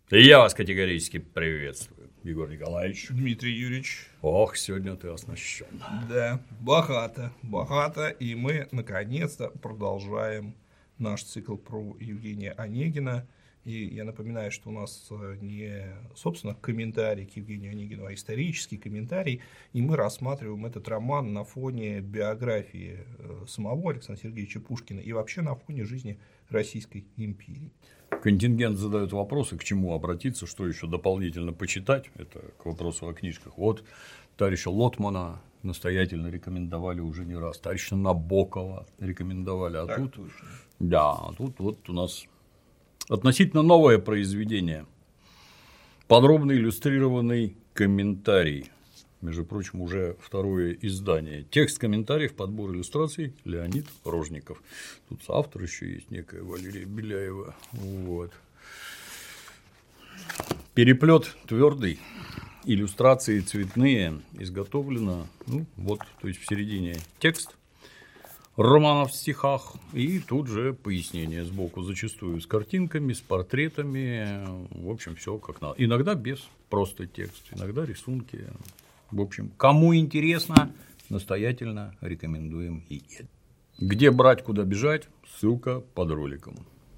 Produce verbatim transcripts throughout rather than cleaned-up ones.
И я вас категорически приветствую, Егор Николаевич. Дмитрий Юрьевич. Ох, сегодня ты оснащен. Да, богато, богато. И мы, наконец-то, продолжаем наш цикл про Евгения Онегина. И я напоминаю, что у нас не, собственно, комментарий к Евгению Онегину, а исторический комментарий. И мы рассматриваем этот роман на фоне биографии самого Александра Сергеевича Пушкина и вообще на фоне жизни Российской империи. Контингент задает вопросы, к чему обратиться, что еще дополнительно почитать. Это к вопросу о книжках. Вот товарища Лотмана настоятельно рекомендовали уже не раз. Товарища Набокова рекомендовали. А так тут, точно. Да, а тут вот у нас относительно новое произведение. Подробно иллюстрированный комментарий. Между прочим, уже второе издание. Текст комментариев, подбор иллюстраций Леонид Рожников. Тут автор еще есть некая Валерия Беляева. Вот. Переплет твердый, иллюстрации цветные, изготовлено. Ну, вот, то есть в середине текст романа в стихах, и тут же пояснение сбоку, зачастую с картинками, с портретами. В общем, все как надо. Иногда без просто текст, иногда рисунки. В общем, кому интересно, настоятельно рекомендуем и это. Где брать, куда бежать, ссылка под роликом.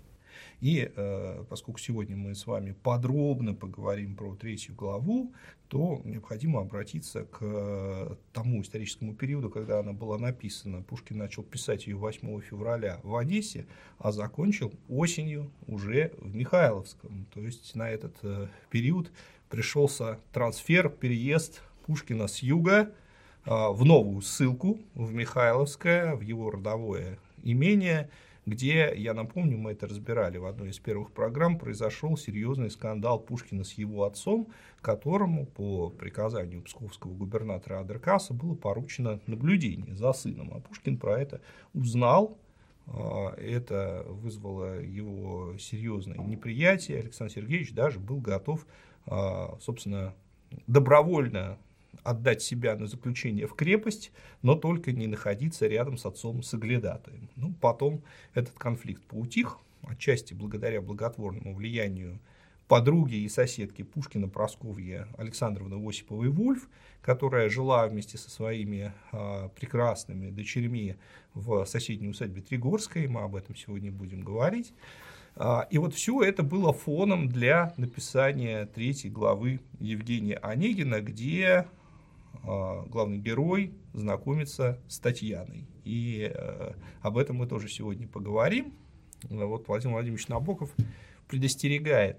И э, поскольку сегодня мы с вами подробно поговорим про третью главу, то необходимо обратиться к тому историческому периоду, когда она была написана. Пушкин начал писать ее восьмого февраля в Одессе, а закончил осенью уже в Михайловском. То есть на этот э, период пришелся трансфер, переезд Пушкина с юга в новую ссылку в Михайловское, в его родовое имение, где, я напомню, мы это разбирали в одной из первых программ, произошел серьезный скандал Пушкина с его отцом, которому по приказанию псковского губернатора Адеркаса было поручено наблюдение за сыном. А Пушкин про это узнал. Это вызвало его серьезное неприятие. Александр Сергеевич даже был готов, собственно, добровольно отдать себя на заключение в крепость, но только не находиться рядом с отцом Соглядатаем. Ну, потом этот конфликт поутих, отчасти благодаря благотворному влиянию подруги и соседки Пушкина Прасковьи Александровны Осиповой-Вульф, которая жила вместе со своими а, прекрасными дочерьми в соседней усадьбе Тригорской, мы об этом сегодня будем говорить. И вот все это было фоном для написания третьей главы Евгения Онегина, где главный герой знакомится с Татьяной. И об этом мы тоже сегодня поговорим. Вот Владимир Владимирович Набоков предостерегает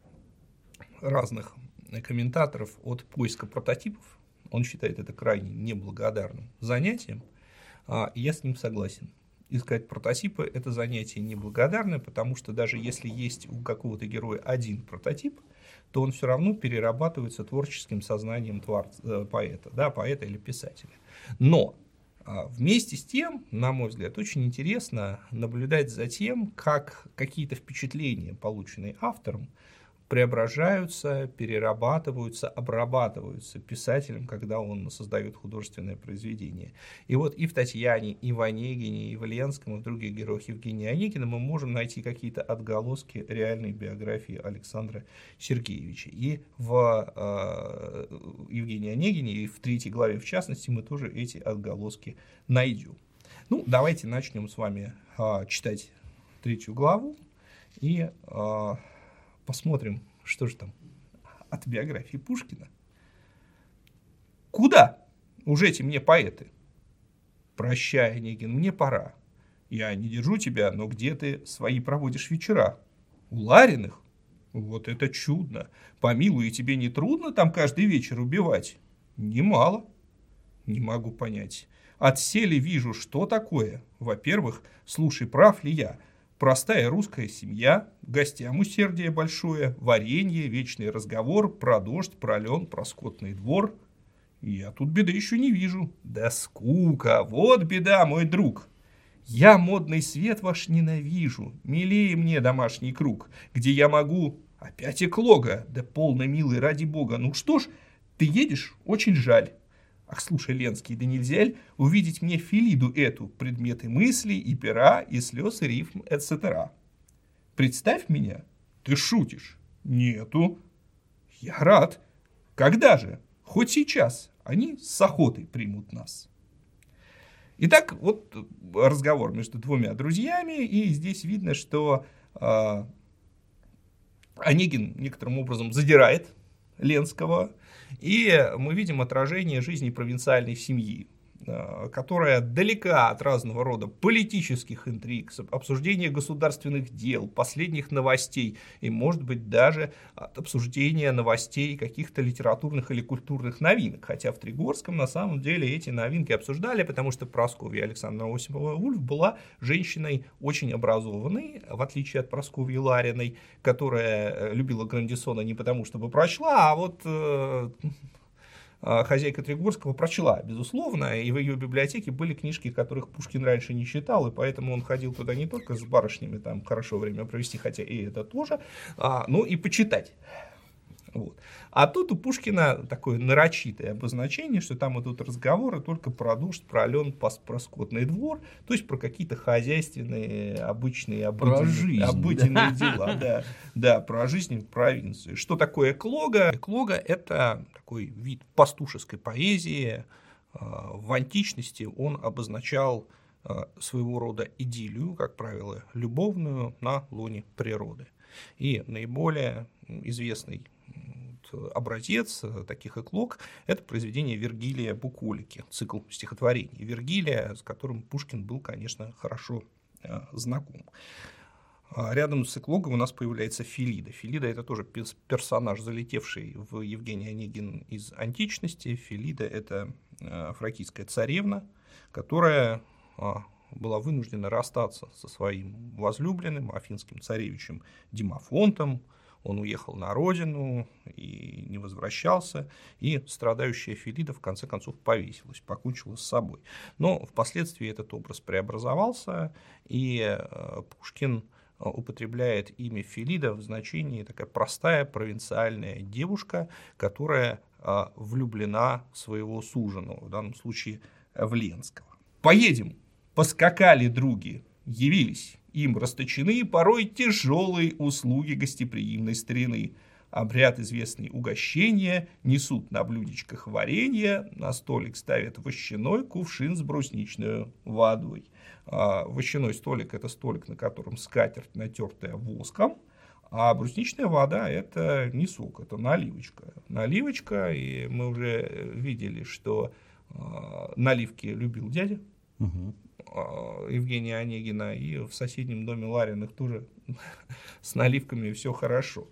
разных комментаторов от поиска прототипов. Он считает это крайне неблагодарным занятием. И я с ним согласен. Искать прототипы – это занятие неблагодарное, потому что даже если есть у какого-то героя один прототип, то он все равно перерабатывается творческим сознанием творца, поэта, да, поэта или писателя. Но вместе с тем, на мой взгляд, очень интересно наблюдать за тем, как какие-то впечатления, полученные автором, преображаются, перерабатываются, обрабатываются писателем, когда он создает художественное произведение. И вот и в Татьяне, и в Онегине, и в Ленском, и в других героях Евгения Онегина мы можем найти какие-то отголоски реальной биографии Александра Сергеевича. И в э, Евгении Онегине, и в третьей главе в частности, мы тоже эти отголоски найдем. Ну, давайте начнем с вами э, читать третью главу и э, посмотрим, что же там от биографии Пушкина. Куда? Уже эти мне поэты. Прощай, Онегин, мне пора. Я не держу тебя, но где ты свои проводишь вечера? У Лариных? Вот это чудно. Помилуй, и тебе не трудно там каждый вечер убивать? Немало. Не могу понять. Отселе вижу, что такое. Во-первых, слушай, прав ли я? Простая русская семья, гостям усердие большое, варенье, вечный разговор, про дождь, про лен, про скотный двор. Я тут беды еще не вижу. Да скука, вот беда, мой друг. Я модный свет ваш ненавижу, милее мне домашний круг, где я могу... Опять эклога, да полно, милый, ради бога. Ну что ж, ты едешь, очень жаль. Ах, слушай, Ленский, да нельзя ли увидеть мне Филиду эту, предметы мыслей и пера, и слез, и рифм, et cetera. Представь меня, ты шутишь. Нету. Я рад. Когда же? Хоть сейчас. Они с охотой примут нас. Итак, вот разговор между двумя друзьями, и здесь видно, что э, Онегин некоторым образом задирает Ленского, и мы видим отражение жизни провинциальной семьи, которая далека от разного рода политических интриг, обсуждения государственных дел, последних новостей и, может быть, даже от обсуждения новостей каких-то литературных или культурных новинок. Хотя в Тригорском на самом деле эти новинки обсуждали, потому что Прасковья Александровна Осипова Вульф была женщиной очень образованной, в отличие от Прасковьи Лариной, которая любила Грандисона не потому, чтобы прочла, а вот... хозяйка Тригорского прочла, безусловно, и в ее библиотеке были книжки, которых Пушкин раньше не читал, и поэтому он ходил туда не только с барышнями, там хорошо время провести, хотя и это тоже, а, но и почитать. Вот. А тут у Пушкина такое нарочитое обозначение, что там идут разговоры только про дождь, про лен, про скотный двор, то есть про какие-то хозяйственные, обычные, обыденные, жизнь, обыденные да. дела. Да, да, про жизнь в провинции. Что такое эклога? Эклога – это такой вид пастушеской поэзии. В античности он обозначал своего рода идиллию, как правило, любовную на лоне природы. И наиболее известный образец таких эклог – это произведение Вергилия «Буколики», цикл стихотворений Вергилия, с которым Пушкин был, конечно, хорошо знаком. Рядом с эклогом у нас появляется Филида. Филида – это тоже персонаж, залетевший в Евгений Онегин из античности. Филида – это фракийская царевна, которая была вынуждена расстаться со своим возлюбленным, афинским царевичем Димофонтом. Он уехал на родину и не возвращался, и страдающая Филида в конце концов повесилась, покончила с собой. Но впоследствии этот образ преобразовался, и Пушкин употребляет имя Филида в значении такая простая провинциальная девушка, которая влюблена в своего суженого, в данном случае в Ленского. «Поедем, поскакали други, явились». Им расточены порой тяжелые услуги гостеприимной старины. Обряд известный угощения, несут на блюдечках варенье, на столик ставят вощаной кувшин с брусничной водой. А вощаной столик – это столик, на котором скатерть, натертая воском, а брусничная вода – это не сок, это наливочка. Наливочка, и мы уже видели, что наливки любил дядя. Угу. Евгения Онегина, и в соседнем доме Лариных тоже с наливками все хорошо.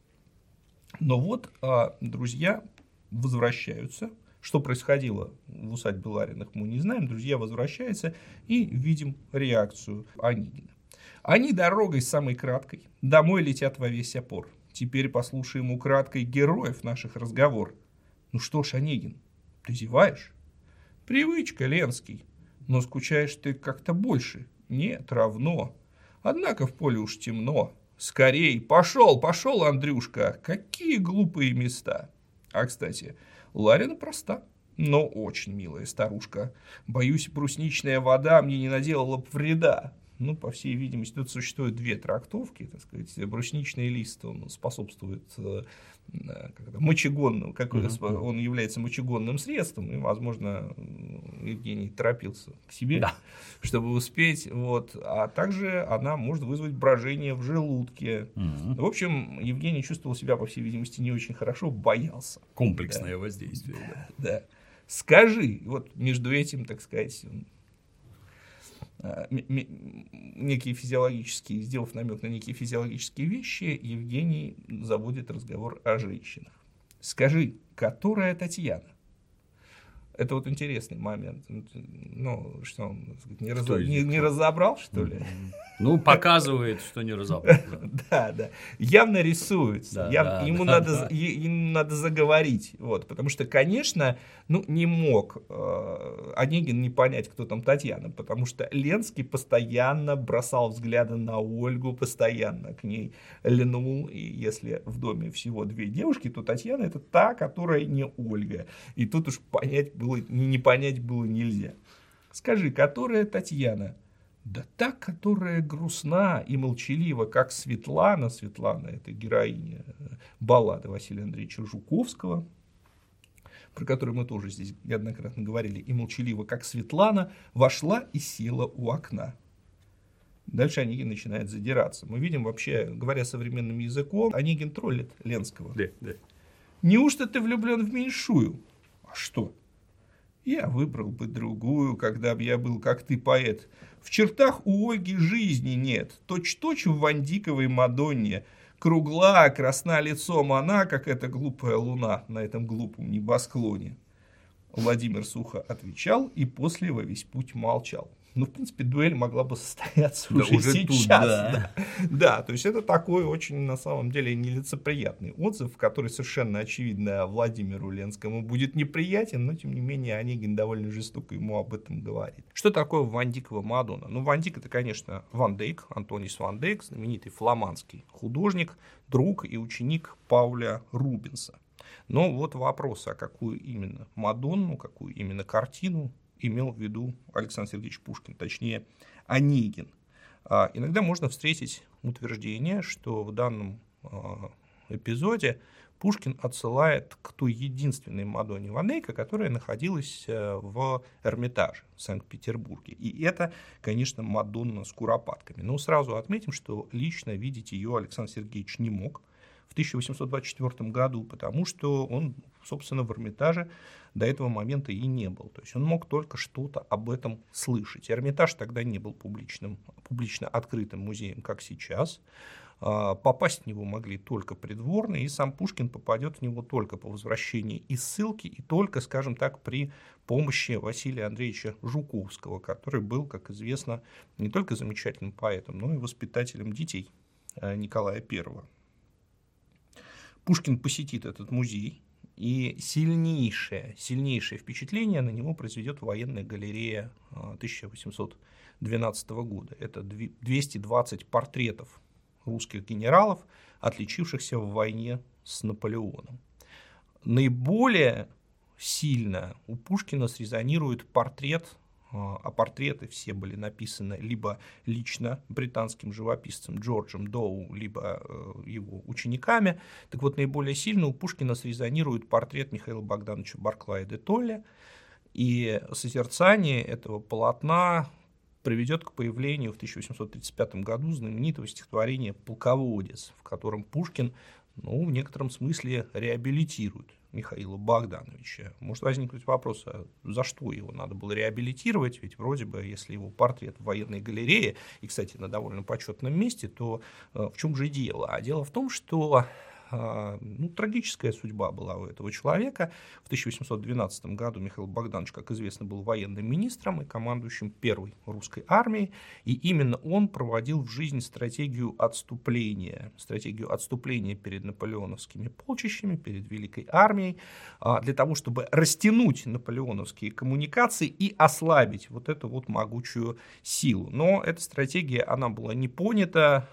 Но вот друзья возвращаются. Что происходило в усадьбе Лариных, мы не знаем. Друзья возвращаются, и видим реакцию Онегина. Они дорогой самой краткой домой летят во весь опор. Теперь послушаем украдкой героев наших разговор. Ну что ж, Онегин, ты зеваешь? Привычка, Ленский. Но скучаешь ты как-то больше. Нет, равно. Однако в поле уж темно. Скорей, пошел, пошел, Андрюшка. Какие глупые места. А, кстати, Ларина проста, но очень милая старушка. Боюсь, брусничная вода мне не наделала б вреда. Ну, по всей видимости, тут существуют две трактовки, так сказать. Брусничный лист, он способствует как-то мочегонному, как mm-hmm. он является мочегонным средством, и, возможно, Евгений торопился к себе, да. чтобы успеть. Вот. А также она может вызвать брожение в желудке. Mm-hmm. В общем, Евгений чувствовал себя, по всей видимости, не очень хорошо, боялся. Комплексное да. воздействие. Да. да. Скажи, вот между этим, так сказать, некие физиологические, сделав намек на некие физиологические вещи, Евгений заводит разговор о женщинах. Скажи, которая Татьяна? Это вот интересный момент. Ну, что он не, раз... не, не разобрал, что ли? Ну, показывает, что не разобрал. Да, да. Явно рисуется. Ему надо заговорить. Потому что, конечно, ну, не мог Онегин не понять, кто там Татьяна, потому что Ленский постоянно бросал взгляды на Ольгу, постоянно к ней льнул. И если в доме всего две девушки, то Татьяна — это та, которая не Ольга. И тут уж понять было, не понять было нельзя. Скажи, которая Татьяна? Да та, которая грустна и молчалива, как Светлана. Светлана – это героиня баллады Василия Андреевича Жуковского, про которую мы тоже здесь неоднократно говорили, и молчалива, как Светлана, вошла и села у окна. Дальше Онегин начинает задираться. Мы видим вообще, говоря современным языком, Онегин троллит Ленского. Да, да. Неужто ты влюблен в меньшую? А что? Я выбрал бы другую, когда бы я был, как ты, поэт. В чертах у Ольги жизни нет. Точь-точь в Вандиковой Мадонне. Кругла, красна лицом она, как эта глупая луна на этом глупом небосклоне. Владимир сухо отвечал и после во весь путь молчал. Ну, в принципе, дуэль могла бы состояться да, уже, уже сейчас. Тут, да. Да. Да, то есть это такой очень, на самом деле, нелицеприятный отзыв, который совершенно очевидно Владимиру Ленскому будет неприятен, но, тем не менее, Онегин довольно жестоко ему об этом говорит. Что такое Вандикова Мадонна? Ну, Ван Дик — это, конечно, Ван Дейк, Антонис Ван Дейк, знаменитый фламандский художник, друг и ученик Пауля Рубенса. Но вот вопрос, а какую именно Мадонну, какую именно картину имел в виду Александр Сергеевич Пушкин, точнее Онегин. А, иногда можно встретить утверждение, что в данном а, эпизоде Пушкин отсылает к той единственной Мадонне Ван Дейка, которая находилась в Эрмитаже в Санкт-Петербурге. И это, конечно, Мадонна с куропатками. Но сразу отметим, что лично видеть ее Александр Сергеевич не мог в тысяча восемьсот двадцать четвёртом году, потому что он, собственно, в Эрмитаже до этого момента и не был. То есть он мог только что-то об этом слышать. Эрмитаж тогда не был публичным, публично открытым музеем, как сейчас. Попасть в него могли только придворные, и сам Пушкин попадет в него только по возвращении из ссылки и только, скажем так, при помощи Василия Андреевича Жуковского, который был, как известно, не только замечательным поэтом, но и воспитателем детей Николая Первого. Пушкин посетит этот музей, и сильнейшее, сильнейшее впечатление на него произведет военная галерея тысяча восемьсот двенадцатого года. Это двести двадцать портретов русских генералов, отличившихся в войне с Наполеоном. Наиболее сильно у Пушкина срезонирует портрет, а портреты все были написаны либо лично британским живописцем Джорджем Доу, либо его учениками. Так вот, наиболее сильно у Пушкина срезонирует портрет Михаила Богдановича Барклая де Толли, и созерцание этого полотна приведет к появлению в тысяча восемьсот тридцать пятом году знаменитого стихотворения «Полководец», в котором Пушкин, ну, в некотором смысле реабилитирует Михаила Богдановича. Может возникнуть вопрос, а за что его надо было реабилитировать? Ведь вроде бы, если его портрет в военной галерее, и, кстати, на довольно почетном месте, то э, в чем же дело? А дело в том, что э, ну, трагическая судьба была у этого человека. В тысяча восемьсот двенадцатом году Михаил Богданович, как известно, был военным министром и командующим первой русской армией, и именно он проводил в жизнь стратегию отступления, стратегию отступления перед наполеоновскими полчищами, перед Великой армией, для того, чтобы растянуть наполеоновские коммуникации и ослабить вот эту вот могучую силу. Но эта стратегия, она была не понята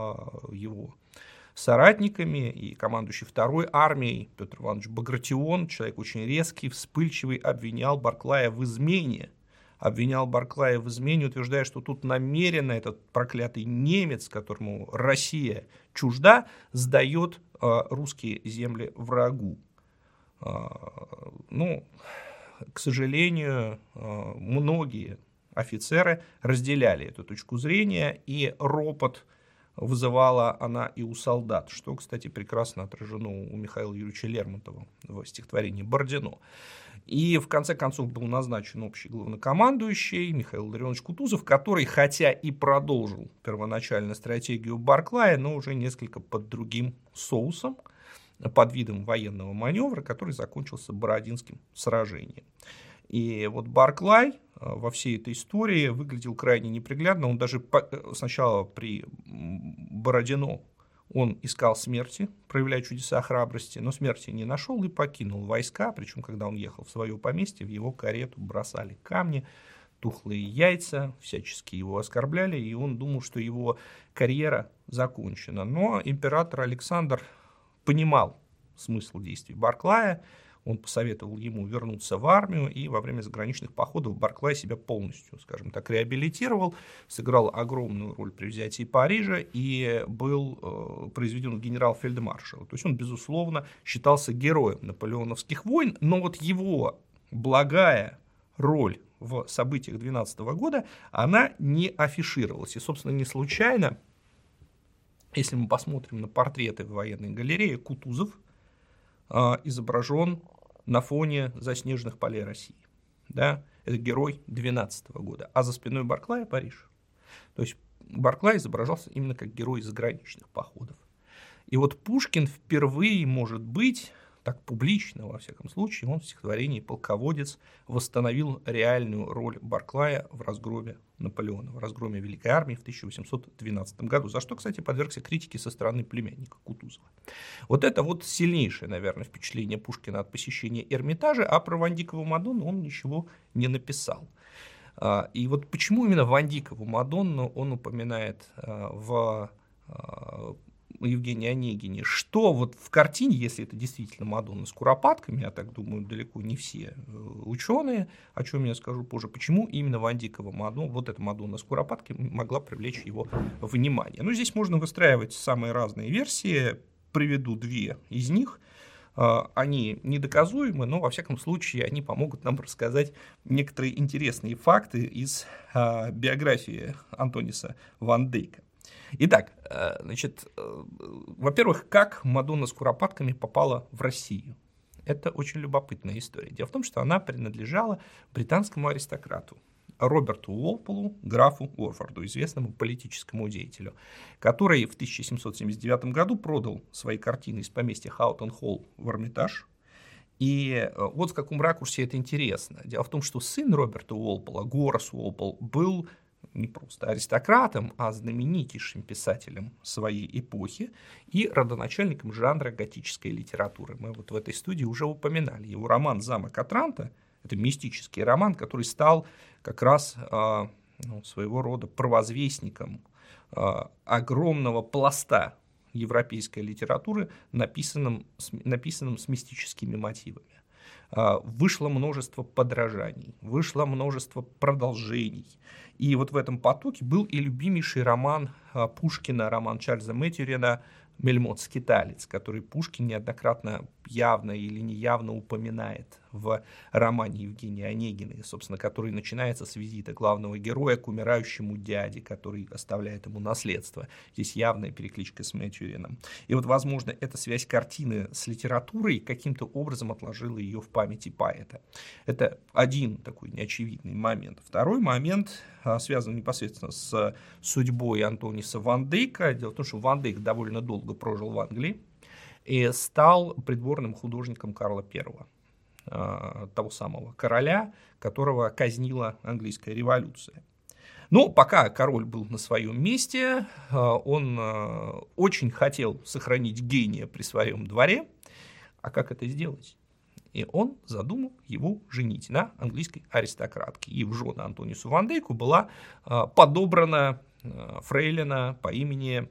его соратниками, и командующий второй армией Петр Иванович Багратион, человек очень резкий, вспыльчивый, обвинял Барклая в измене. Обвинял Барклая в измене, утверждая, что тут намеренно этот проклятый немец, которому Россия чужда, сдает э, русские земли врагу. Э, ну, к сожалению, э, многие офицеры разделяли эту точку зрения, и ропот вызывала она и у солдат, что, кстати, прекрасно отражено у Михаила Юрьевича Лермонтова в стихотворении «Бородино». И в конце концов был назначен общий главнокомандующий Михаил Ларионович Кутузов, который, хотя и продолжил первоначально стратегию Барклая, но уже несколько под другим соусом, под видом военного маневра, который закончился Бородинским сражением. И вот Барклай во всей этой истории выглядел крайне неприглядно. Он даже сначала при Бородино он искал смерти, проявляя чудеса храбрости, но смерти не нашел и покинул войска. Причем, когда он ехал в свое поместье, в его карету бросали камни, тухлые яйца, всячески его оскорбляли, и он думал, что его карьера закончена. Но император Александр понимал смысл действий Барклая. Он посоветовал ему вернуться в армию, и во время заграничных походов Барклай себя полностью, скажем так, реабилитировал, сыграл огромную роль при взятии Парижа и был э, произведен в генерал-фельдмаршала. То есть он, безусловно, считался героем наполеоновских войн, но вот его благая роль в событиях двенадцатого года, она не афишировалась. И, собственно, не случайно, если мы посмотрим на портреты в военной галерее, Кутузов э, изображен на фоне заснеженных полей России. Да? Это герой двенадцатого года. А за спиной Барклая Париж. То есть Барклай изображался именно как герой заграничных походов. И вот Пушкин впервые, может быть, так публично, во всяком случае, он в стихотворении «Полководец» восстановил реальную роль Барклая в разгроме Наполеона, в разгроме Великой армии в тысяча восемьсот двенадцатом году, за что, кстати, подвергся критике со стороны племянника Кутузова. Вот это вот сильнейшее, наверное, впечатление Пушкина от посещения Эрмитажа, а про Ван Дийкову Мадонну он ничего не написал. И вот почему именно Ван Дийкову Мадонну он упоминает в Евгении Онегине, что вот в картине, если это действительно Мадонна с куропатками, я так думаю, далеко не все ученые, о чем я скажу позже, почему именно Ван Дийкова Мадонна, вот эта Мадонна с куропатками могла привлечь его внимание. Ну, здесь можно выстраивать самые разные версии, приведу две из них. Они недоказуемы, но, во всяком случае, они помогут нам рассказать некоторые интересные факты из биографии Антониса ван Дейка. Итак, значит, во-первых, как Мадонна с куропатками попала в Россию? Это очень любопытная история. Дело в том, что она принадлежала британскому аристократу Роберту Уолполу, графу Уорфорду, известному политическому деятелю, который в тысяча семьсот семьдесят девятом году продал свои картины из поместья Хаутон-Холл в Эрмитаж. И вот в каком ракурсе это интересно. Дело в том, что сын Роберта Уолпола, Горас Уолпол, был не просто аристократом, а знаменитейшим писателем своей эпохи и родоначальником жанра готической литературы. Мы вот в этой студии уже упоминали его роман «Замок Отранто». Это мистический роман, который стал как раз а, ну, своего рода провозвестником а, огромного пласта европейской литературы, написанным, написанным с мистическими мотивами. Вышло множество подражаний, вышло множество продолжений. И вот в этом потоке был и любимейший роман Пушкина, роман Чарльза Мэтьюрина «Мельмот-скиталец», который Пушкин неоднократно явно или неявно упоминает в романе Евгении Онегиной, собственно, который начинается с визита главного героя к умирающему дяде, который оставляет ему наследство. Здесь явная перекличка с Мэтьюрином. И вот, возможно, эта связь картины с литературой каким-то образом отложила ее в памяти поэта. Это один такой неочевидный момент. Второй момент связан непосредственно с судьбой Антониса ван Дейка. Дело в том, что Ван Дейк довольно долго прожил в Англии и стал придворным художником Карла Первого, того самого короля, которого казнила английская революция. Но пока король был на своем месте, он очень хотел сохранить гения при своем дворе. А как это сделать? И он задумал его женить на английской аристократке. И в жены Антонису ван Дейку была подобрана фрейлина по имени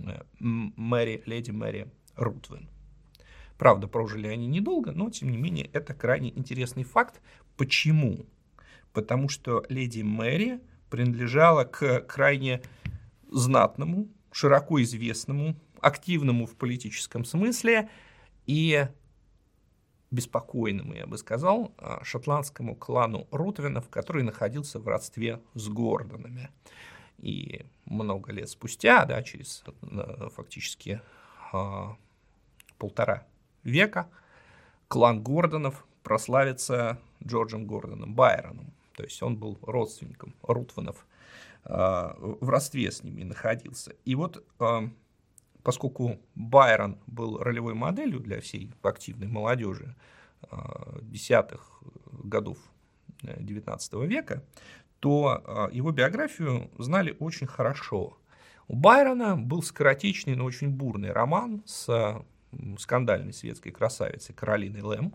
Мэри, леди Мэри Рутвен. Правда, прожили они недолго, но, тем не менее, это крайне интересный факт. Почему? Потому что леди Мэри принадлежала к крайне знатному, широко известному, активному в политическом смысле и беспокойному, я бы сказал, шотландскому клану Рутвенов, который находился в родстве с Гордонами. И много лет спустя, да, через фактически полтора века, клан Гордонов прославится Джорджем Гордоном Байроном. То есть он был родственником Рутвенов, в родстве с ними находился. И вот поскольку Байрон был ролевой моделью для всей активной молодежи десятых годов девятнадцатого века, то его биографию знали очень хорошо. У Байрона был скоротечный, но очень бурный роман с скандальной светской красавицей Каролиной Лэм.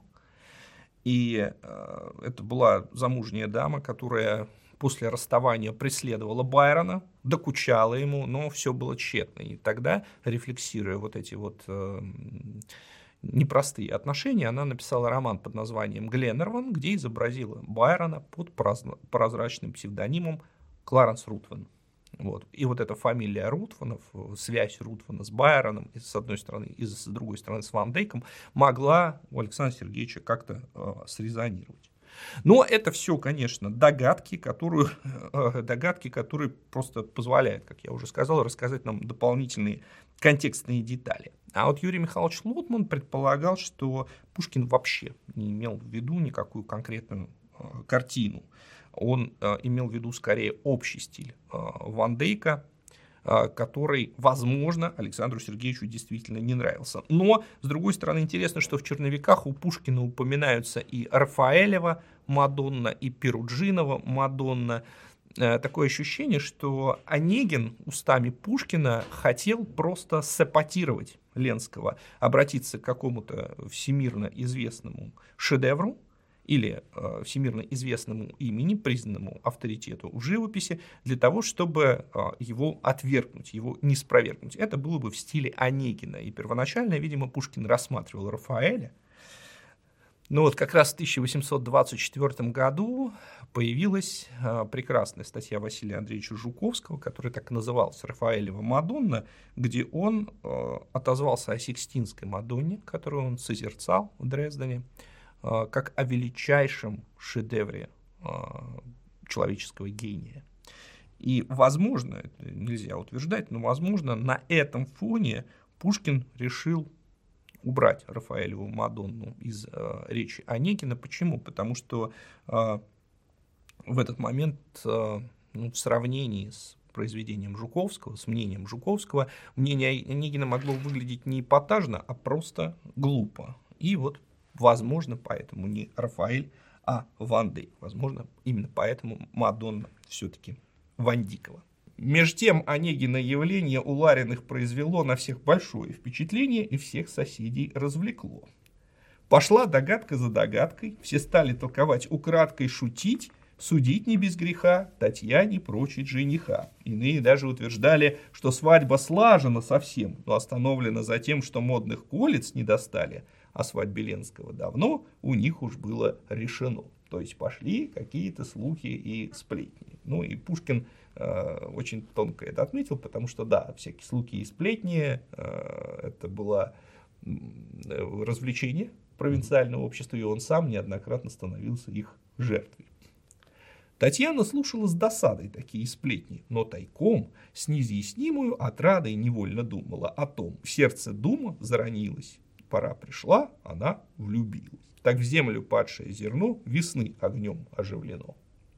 И это была замужняя дама, которая после расставания преследовала Байрона, докучала ему, но все было тщетно. И тогда, рефлексируя вот эти вот непростые отношения, она написала роман под названием «Гленнерван», где изобразила Байрона под прозрачным псевдонимом Кларенс Рутван. Вот. И вот эта фамилия Рутванов, связь Рутвана с Байроном, с одной стороны, и с другой стороны с Ван Дейком, могла у Александра Сергеевича как-то э, срезонировать. Но это все, конечно, догадки, которые, э, догадки, которые просто позволяют, как я уже сказал, рассказать нам дополнительные контекстные детали. А вот Юрий Михайлович Лотман предполагал, что Пушкин вообще не имел в виду никакую конкретную э, картину. Он э, имел в виду скорее общий стиль э, Ван Дейка, э, который, возможно, Александру Сергеевичу действительно не нравился. Но, с другой стороны, интересно, что в черновиках у Пушкина упоминаются и Рафаэлева Мадонна, и Перуджинова Мадонна. Э, такое ощущение, что Онегин устами Пушкина хотел просто сапотировать Ленского, обратиться к какому-то всемирно известному шедевру, или э, всемирно известному имени, признанному авторитету в живописи, для того, чтобы э, его отвергнуть, его не спровергнуть. Это было бы в стиле Онегина. И первоначально, видимо, Пушкин рассматривал Рафаэля. Но вот как раз в тысяча восемьсот двадцать четвёртом году появилась э, прекрасная статья Василия Андреевича Жуковского, которая так и называлась «Рафаэлева Мадонна», где он э, отозвался о Сикстинской Мадонне, которую он созерцал в Дрездене, как о величайшем шедевре человеческого гения. И, возможно, это нельзя утверждать, но, возможно, на этом фоне Пушкин решил убрать Рафаэлеву Мадонну из э, речи Онегина. Почему? Потому что э, в этот момент, э, ну, в сравнении с произведением Жуковского, с мнением Жуковского, мнение Онегина могло выглядеть не эпатажно, а просто глупо. И вот возможно, поэтому не Рафаэль, а Ван Дейк. Возможно, именно поэтому Мадонна все-таки Вандикова. Между тем, Онегина явление у Лариных произвело на всех большое впечатление и всех соседей развлекло. Пошла догадка за догадкой, все стали толковать украдкой, шутить, судить не без греха, Татьяне прочить жениха. Иные даже утверждали, что свадьба слажена совсем, но остановлена за тем, что модных колец не достали, о свадьбе Ленского давно у них уж было решено. То есть пошли какие-то слухи и сплетни. Ну и Пушкин э, очень тонко это отметил, потому что да, всякие слухи и сплетни, э, это было э, развлечение провинциального общества, и он сам неоднократно становился их жертвой. Татьяна слушала с досадой такие сплетни, но тайком с неизъяснимую отрадой невольно думала о том. В сердце дума заронилась. Пора пришла, она влюбилась. Так в землю падшее зерно весны огнем оживлено.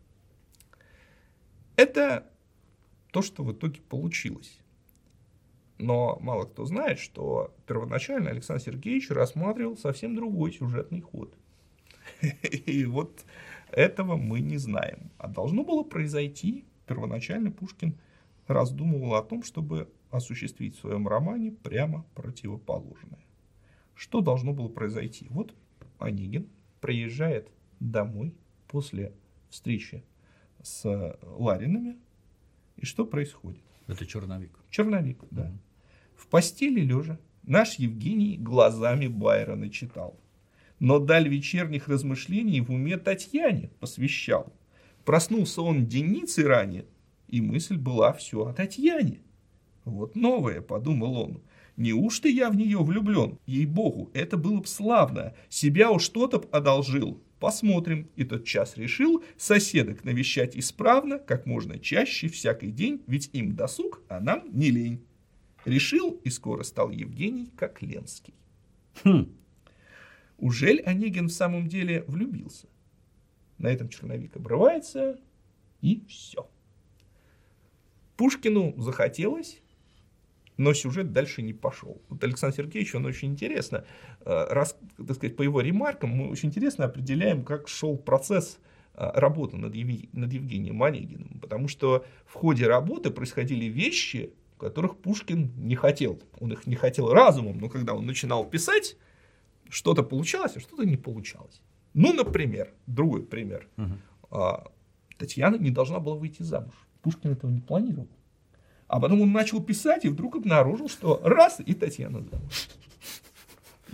Это то, что в итоге получилось. Но мало кто знает, что первоначально Александр Сергеевич рассматривал совсем другой сюжетный ход. И вот этого мы не знаем. А должно было произойти, первоначально Пушкин раздумывал о том, чтобы осуществить в своем романе прямо противоположное. Что должно было произойти? Вот Онегин приезжает домой после встречи с Ларинами. И что происходит? Это черновик. Черновик, да. Mm-hmm. В постели лежа наш Евгений глазами Байрона читал. Но даль вечерних размышлений в уме Татьяне посвящал. Проснулся он денницей ранее, и мысль была все о Татьяне. Вот новое, подумал он. Неужто я в нее влюблен? Ей-богу, это было б славно. Себя уж что-то б одолжил. Посмотрим. И тот час решил соседок навещать исправно, как можно чаще, всякий день, ведь им досуг, а нам не лень. Решил, и скоро стал Евгений, как Ленский. Хм. Ужель Онегин в самом деле влюбился? На этом черновик обрывается, и все. Пушкину захотелось, но сюжет дальше не пошел. Вот Александр Сергеевич, он очень интересно, раз, так сказать, по его ремаркам, мы очень интересно определяем, как шел процесс работы над, Ев... над Евгением Онегиным. Потому что в ходе работы происходили вещи, которых Пушкин не хотел. Он их не хотел разумом, но когда он начинал писать, что-то получалось, а что-то не получалось. Ну, например, другой пример. Угу. Татьяна не должна была выйти замуж. Пушкин этого не планировал. А потом он начал писать и вдруг обнаружил, что раз, и Татьяна замуж.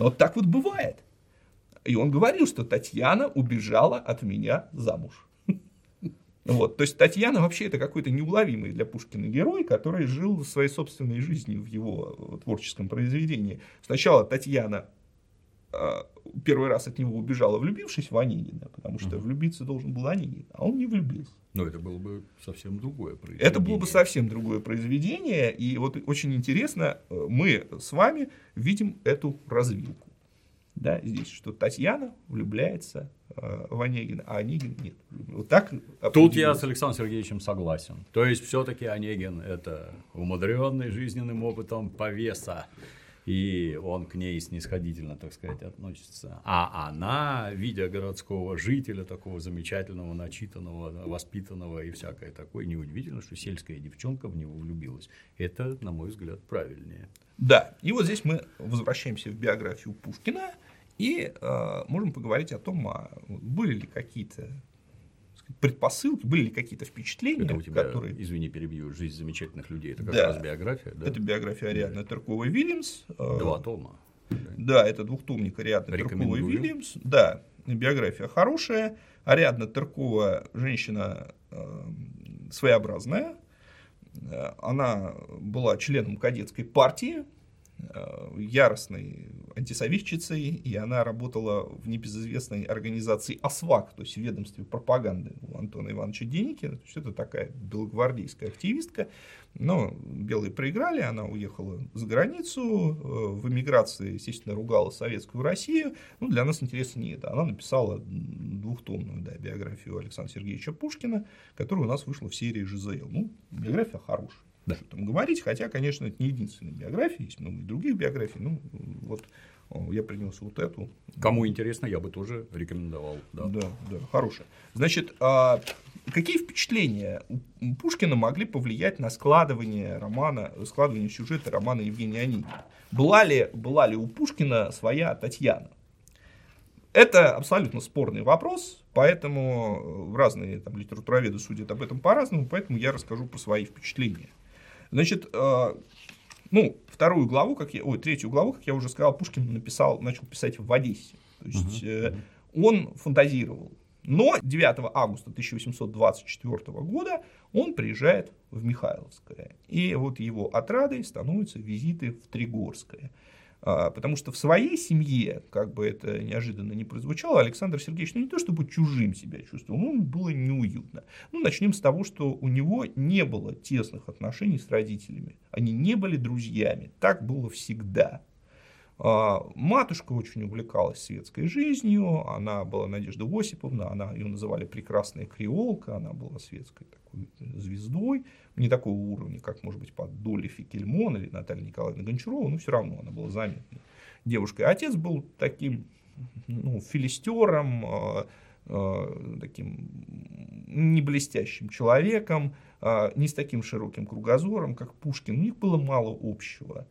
Вот так вот бывает. И он говорил, что Татьяна убежала от меня замуж. Вот. То есть Татьяна вообще это какой-то неуловимый для Пушкина герой, который жил своей собственной жизнью в его творческом произведении. Сначала Татьяна первый раз от него убежала, влюбившись в Онегина, потому что влюбиться должен был Онегин, а он не влюбился. Но это было бы совсем другое произведение. Это было бы совсем другое произведение, и вот очень интересно, мы с вами видим эту развилку. Да, здесь, что Татьяна влюбляется э, в Онегина, а Онегин нет. Вот так Тут я с Александром Сергеевичем согласен. То есть, все-таки Онегин – это умудренный жизненным опытом повеса, и он к ней снисходительно, так сказать, относится. А она, видя городского жителя, такого замечательного, начитанного, воспитанного и всякое такое, неудивительно, что сельская девчонка в него влюбилась. Это, на мой взгляд, правильнее. Да, и вот здесь мы возвращаемся в биографию Пушкина и э, можем поговорить о том, а были ли какие-то предпосылки, были ли какие-то впечатления, это у тебя, которые... извини, перебью, «Жизнь замечательных людей», это как да, раз биография, да? Это биография Ариадны да. Терковой-Вильямс. Два тома. Да, это двухтомник Ариадны Терковой-Вильямс. Да, биография хорошая. Ариадна Теркова женщина э, своеобразная. Она была членом кадетской партии, яростной антисоветчицей, и она работала в небезызвестной организации ОСВАК, то есть в ведомстве пропаганды у Антона Ивановича Деникина. То есть это такая белогвардейская активистка. Но белые проиграли, она уехала за границу, в эмиграции, естественно, ругала советскую Россию. Ну, для нас интересно не это. Она написала двухтомную да, биографию Александра Сергеевича Пушкина, которая у нас вышла в серии ЖЗЛ. Ну, биография хорошая. Да. Что там говорить, хотя, конечно, это не единственная биография, есть много других биографий. Ну, вот я принес вот эту. Кому интересно, я бы тоже рекомендовал. Да, да, да, хорошая. Значит, какие впечатления у Пушкина могли повлиять на складывание романа, складывание сюжета романа Евгения Онегина? Была ли, была ли у Пушкина своя Татьяна? Это абсолютно спорный вопрос, поэтому разные там, литературоведы судят об этом по-разному, поэтому я расскажу про свои впечатления. Значит, э, ну, вторую главу, как я, ой, третью главу, как я уже сказал, Пушкин написал, начал писать в Одессе. То есть, uh-huh. э, он фантазировал. Но девятого августа тысяча восемьсот двадцать четвёртого года он приезжает в Михайловское. И вот его отрадой становятся визиты в Тригорское. Потому что в своей семье, как бы это неожиданно не прозвучало, Александр Сергеевич, ну не то чтобы чужим себя чувствовал, но ему было неуютно. Ну, начнем с того, что у него не было тесных отношений с родителями. Они не были друзьями. Так было всегда. Матушка очень увлекалась светской жизнью, она была Надежда Осиповна, она, ее называли прекрасная креолка, она была светской такой звездой, не такого уровня, как, может быть, под Долли Фикельмон или Наталья Николаевна Гончарова, но все равно она была заметной девушкой. Отец был таким ну, филистером, э, э, таким не блестящим человеком, э, не с таким широким кругозором, как Пушкин. У них было мало общего.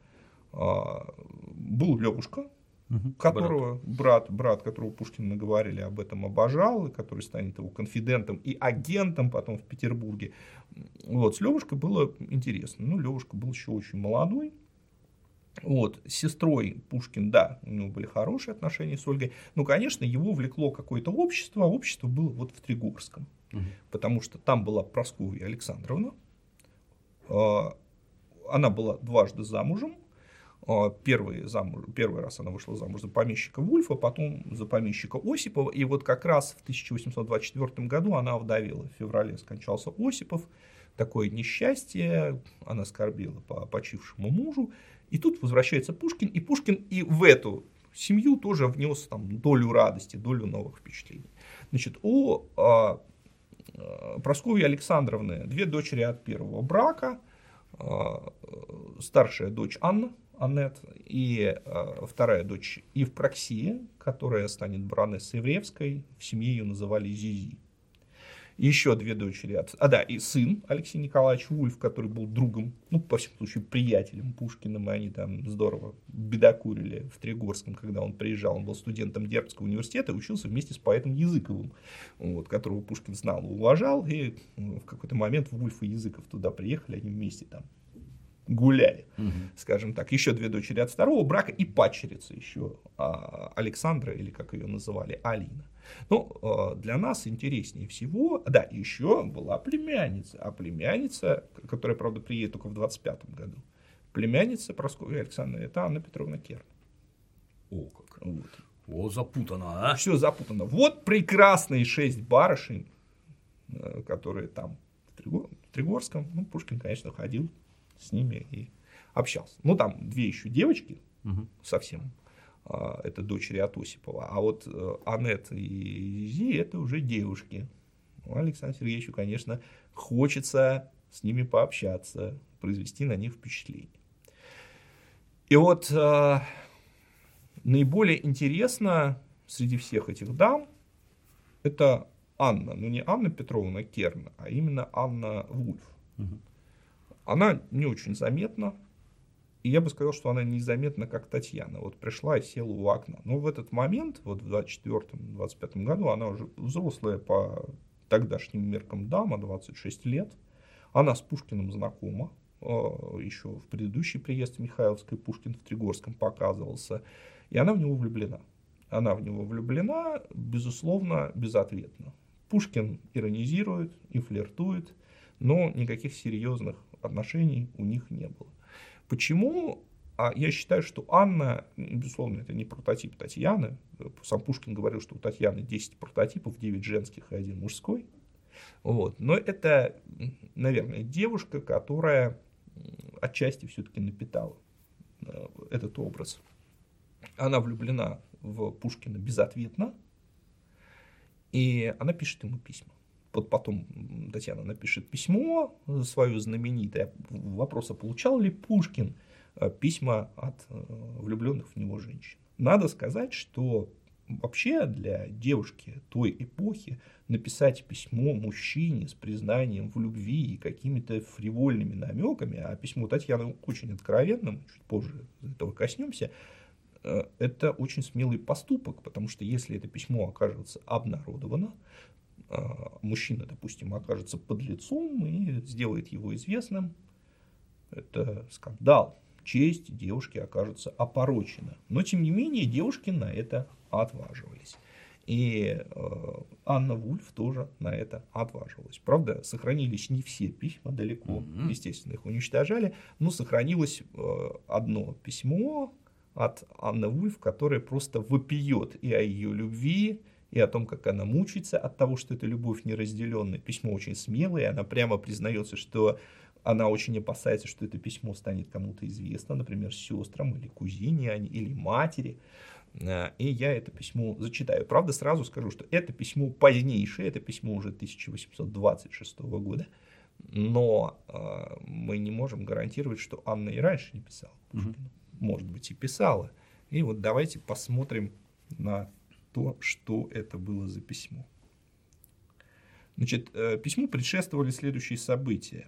Был Левушка, угу, которого брат. брат, брат, которого Пушкин, мы говорили, об этом обожал, и который станет его конфидентом и агентом потом в Петербурге. Вот, с Левушкой было интересно. Ну, Левушка был еще очень молодой. Вот, с сестрой Пушкин, да, у него были хорошие отношения с Ольгой. Но, конечно, его влекло какое-то общество. Общество было вот в Тригорском. Угу. Потому что там была Прасковья Александровна. Она была дважды замужем. Первый, замуж, первый раз она вышла замуж за помещика Вульфа, потом за помещика Осипова. И вот как раз в тысяча восемьсот двадцать четвёртом году она овдовела. В феврале скончался Осипов. Такое несчастье. Она скорбела по почившему мужу. И тут возвращается Пушкин. И Пушкин и в эту семью тоже внес там, долю радости, долю новых впечатлений. Значит, у а, Прасковьи Александровны две дочери от первого брака. А, старшая дочь Анна. Аннет, и э, вторая дочь Евпроксия, которая станет баронессой Евревской, в семье ее называли Зизи. Еще две дочери, от, а да, и сын Алексей Николаевич Вульф, который был другом, ну, по всякому случаю, приятелем Пушкиным, и они там здорово бедокурили в Тригорском, когда он приезжал, он был студентом Дербцкого университета и учился вместе с поэтом Языковым, вот, которого Пушкин знал и уважал, и ну, в какой-то момент Вульф и Языков туда приехали, они вместе там гуляли, Угу. скажем так. Еще две дочери от второго брака и падчерица еще, Александра, или как ее называли, Алина. Ну, для нас интереснее всего, да, еще была племянница, а племянница, которая, правда, приедет только в двадцать пятом году, племянница Прасковьи Александровны, это Анна Петровна Керн. О, как. Вот. О, запутано, а? Все запутано. Вот прекрасные шесть барышень, которые там в Тригорском, ну, Пушкин, конечно, ходил с ними и общался. Ну, там две еще девочки, угу. совсем, это дочери от Осипова, а вот Аннет и Зи это уже девушки. Ну, Александру Сергеевичу, конечно, хочется с ними пообщаться, произвести на них впечатление. И вот э, наиболее интересно среди всех этих дам это Анна, ну не Анна Петровна Керн, а именно Анна Вульф. Угу. Она не очень заметна, и я бы сказал, что она незаметна, как Татьяна. Вот пришла и села у окна. Но в этот момент, вот в двадцать четвёртом — двадцать пятом году, она уже взрослая по тогдашним меркам дама, двадцать шесть лет. Она с Пушкиным знакома. Еще в предыдущий приезд Михайловской Пушкин в Тригорском показывался. И она в него влюблена. Она в него влюблена, безусловно, безответно. Пушкин иронизирует и флиртует, но никаких серьезных отношений у них не было. Почему? А я считаю, что Анна, безусловно, это не прототип Татьяны. Сам Пушкин говорил, что у Татьяны десять прототипов, девять женских и один мужской. Вот. Но это, наверное, девушка, которая отчасти все-таки напитала этот образ. Она влюблена в Пушкина безответно, и она пишет ему письма. Вот потом Татьяна напишет письмо свое знаменитое. Вопрос, а получал ли Пушкин письма от влюбленных в него женщин? Надо сказать, что вообще для девушки той эпохи написать письмо мужчине с признанием в любви и какими-то фривольными намеками, а письмо Татьяны очень откровенным, чуть позже этого коснемся, это очень смелый поступок, потому что если это письмо окажется обнародовано, мужчина, допустим, окажется подлецом и сделает его известным, это скандал. Честь девушки окажется опорочена. Но, тем не менее, девушки на это отваживались. И э, Анна Вульф тоже на это отваживалась. Правда, сохранились не все письма, далеко, mm-hmm. естественно, их уничтожали, но сохранилось э, одно письмо от Анны Вульф, которое просто вопиет и о ее любви, и о том, как она мучается от того, что это любовь неразделенная. Письмо очень смелое, она прямо признается, что она очень опасается, что это письмо станет кому-то известно, например, сестрам или кузине или матери. И я это письмо зачитаю. Правда, сразу скажу, что это письмо позднейшее, это письмо уже тысяча восемьсот двадцать шестого года, но мы не можем гарантировать, что Анна и раньше не писала Пушкину. Угу. Может быть, и писала. И вот давайте посмотрим на то, что это было за письмо. Значит, письму предшествовали следующие события.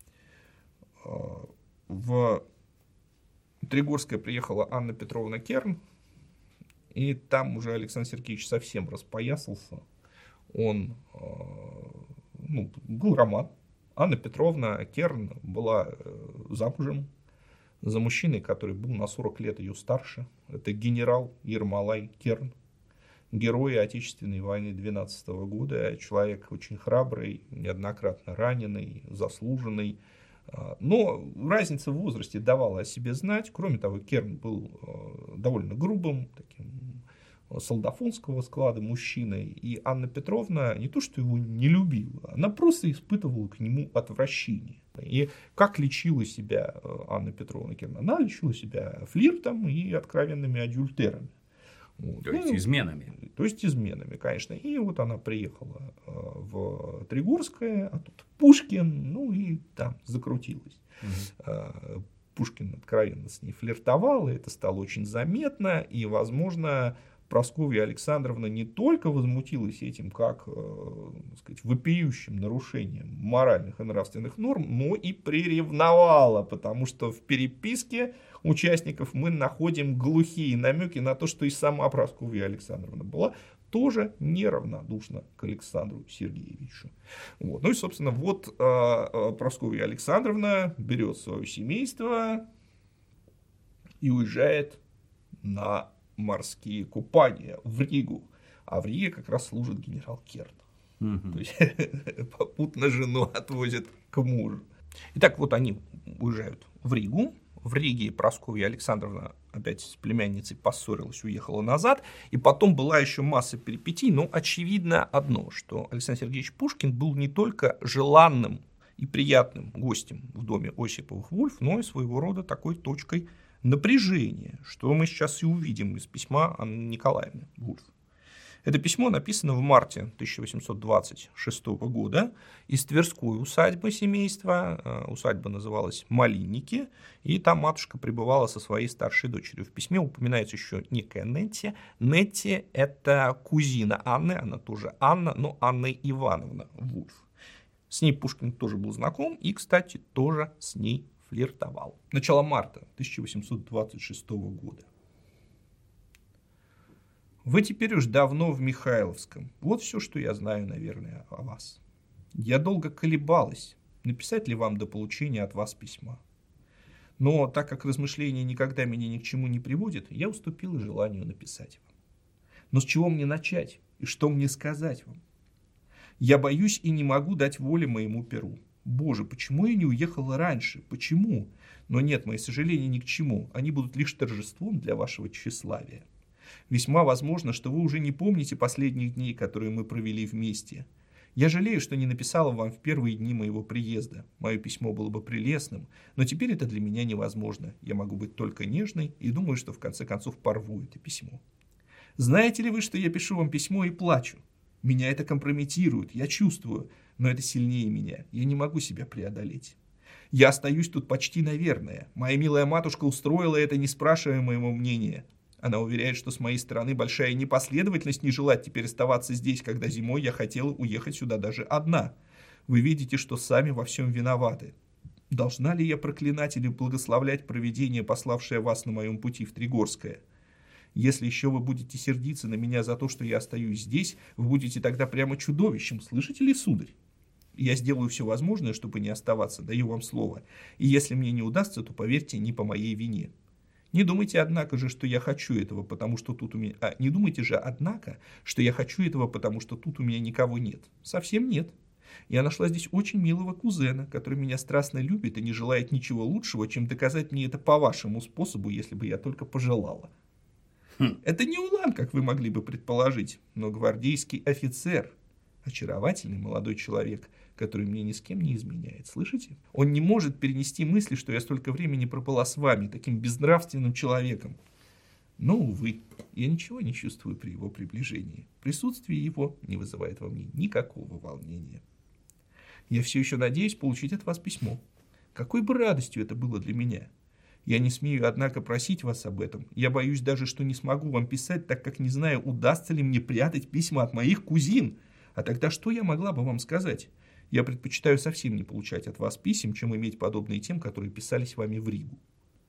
В Тригорское приехала Анна Петровна Керн, и там уже Александр Сергеевич совсем распоясался. Он, ну, был роман. Анна Петровна Керн была замужем за мужчиной, который был на сорок лет ее старше. Это генерал Ермолай Керн, герой Отечественной войны двенадцатого года, человек очень храбрый, неоднократно раненый, заслуженный. Но разница в возрасте давала о себе знать. Кроме того, Керн был довольно грубым, таким солдафонского склада мужчиной. И Анна Петровна не то, что его не любила, она просто испытывала к нему отвращение. И как лечила себя Анна Петровна Керн? Она лечила себя флиртом и откровенными адюльтерами. Вот. То есть, ну, изменами. То есть, изменами, конечно. И вот она приехала в Тригорское, а тут Пушкин, ну и там закрутилась. Угу. Пушкин откровенно с ней флиртовал, и это стало очень заметно, и, возможно, Прасковья Александровна не только возмутилась этим как, так сказать, вопиющим нарушением моральных и нравственных норм, но и приревновала, потому что в переписке участников мы находим глухие намеки на то, что и сама Прасковья Александровна была тоже неравнодушна к Александру Сергеевичу. Вот. Ну и, собственно, вот э, Прасковья Александровна берет свое семейство и уезжает на морские купания в Ригу. А в Риге как раз служит генерал Керн. Угу. То есть попутно жену отвозят к мужу. Итак, вот они уезжают в Ригу. В Риге Прасковья Александровна опять с племянницей поссорилась, уехала назад. И потом была еще масса перипетий. Но очевидно одно, что Александр Сергеевич Пушкин был не только желанным и приятным гостем в доме Осиповых-Вульф, но и своего рода такой точкой напряжения, что мы сейчас и увидим из письма Анны Николаевны Вульф. Это письмо написано в марте тысяча восемьсот двадцать шестого года из Тверской усадьбы семейства. Усадьба называлась Малинники, и там матушка пребывала со своей старшей дочерью. В письме упоминается еще некая Нетти. Нетти – это кузина Анны, она тоже Анна, но Анна Ивановна Вульф. С ней Пушкин тоже был знаком и, кстати, тоже с ней флиртовал. Начало марта тысяча восемьсот двадцать шестого года. Вы теперь уж давно в Михайловском. Вот все, что я знаю, наверное, о вас. Я долго колебалась, написать ли вам до получения от вас письма. Но так как размышления никогда меня ни к чему не приводят, я уступила желанию написать вам. Но с чего мне начать и что мне сказать вам? Я боюсь и не могу дать воли моему перу. Боже, почему я не уехала раньше? Почему? Но нет, мои сожаления ни к чему. Они будут лишь торжеством для вашего тщеславия. Весьма возможно, что вы уже не помните последних дней, которые мы провели вместе. Я жалею, что не написала вам в первые дни моего приезда. Мое письмо было бы прелестным, но теперь это для меня невозможно. Я могу быть только нежной и думаю, что в конце концов порву это письмо. Знаете ли вы, что я пишу вам письмо и плачу? Меня это компрометирует, я чувствую, но это сильнее меня. Я не могу себя преодолеть. Я остаюсь тут почти наверное. Моя милая матушка устроила это, не спрашивая моего мнения. Она уверяет, что с моей стороны большая непоследовательность не желать теперь оставаться здесь, когда зимой я хотела уехать сюда даже одна. Вы видите, что сами во всем виноваты. Должна ли я проклинать или благословлять провидение, пославшее вас на моем пути в Тригорское? Если еще вы будете сердиться на меня за то, что я остаюсь здесь, вы будете тогда прямо чудовищем, слышите ли, сударь? Я сделаю все возможное, чтобы не оставаться, даю вам слово. И если мне не удастся, то поверьте, не по моей вине. Не думайте, однако же, что я хочу этого, потому что тут у меня... А, не думайте же, однако, что я хочу этого, потому что тут у меня никого нет. Совсем нет. Я нашла здесь очень милого кузена, который меня страстно любит и не желает ничего лучшего, чем доказать мне это по вашему способу, если бы я только пожелала. Хм. Это не улан, как вы могли бы предположить, но гвардейский офицер, очаровательный молодой человек, который мне ни с кем не изменяет. Слышите? Он не может перенести мысли, что я столько времени пробыла с вами, таким безнравственным человеком. Но, увы, я ничего не чувствую при его приближении. Присутствие его не вызывает во мне никакого волнения. Я все еще надеюсь получить от вас письмо. Какой бы радостью это было для меня. Я не смею, однако, просить вас об этом. Я боюсь даже, что не смогу вам писать, так как не знаю, удастся ли мне прятать письма от моих кузин. А тогда что я могла бы вам сказать? Я предпочитаю совсем не получать от вас писем, чем иметь подобные тем, которые писались вами в Ригу.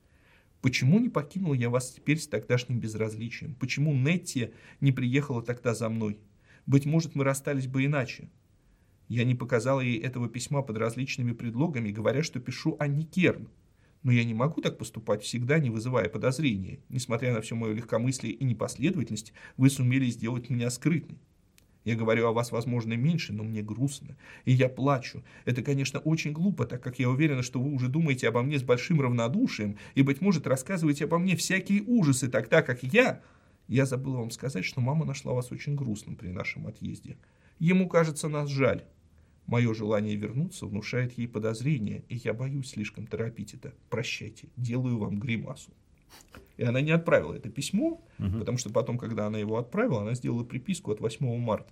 Почему не покинул я вас теперь с тогдашним безразличием? Почему Нетти не приехала тогда за мной? Быть может, мы расстались бы иначе. Я не показала ей этого письма под различными предлогами, говоря, что пишу Анне Керн. Но я не могу так поступать всегда, не вызывая подозрения. Несмотря на все мое легкомыслие и непоследовательность, вы сумели сделать меня скрытной. Я говорю о вас, возможно, меньше, но мне грустно, и я плачу. Это, конечно, очень глупо, так как я уверена, что вы уже думаете обо мне с большим равнодушием, и, быть может, рассказываете обо мне всякие ужасы, тогда как я... Я забыла вам сказать, что мама нашла вас очень грустным при нашем отъезде. Ему, кажется, нас жаль. Мое желание вернуться внушает ей подозрения, и я боюсь слишком торопить это. Прощайте, делаю вам гримасу. И она не отправила это письмо, угу. потому что потом, когда она его отправила, она сделала приписку от восьмого марта.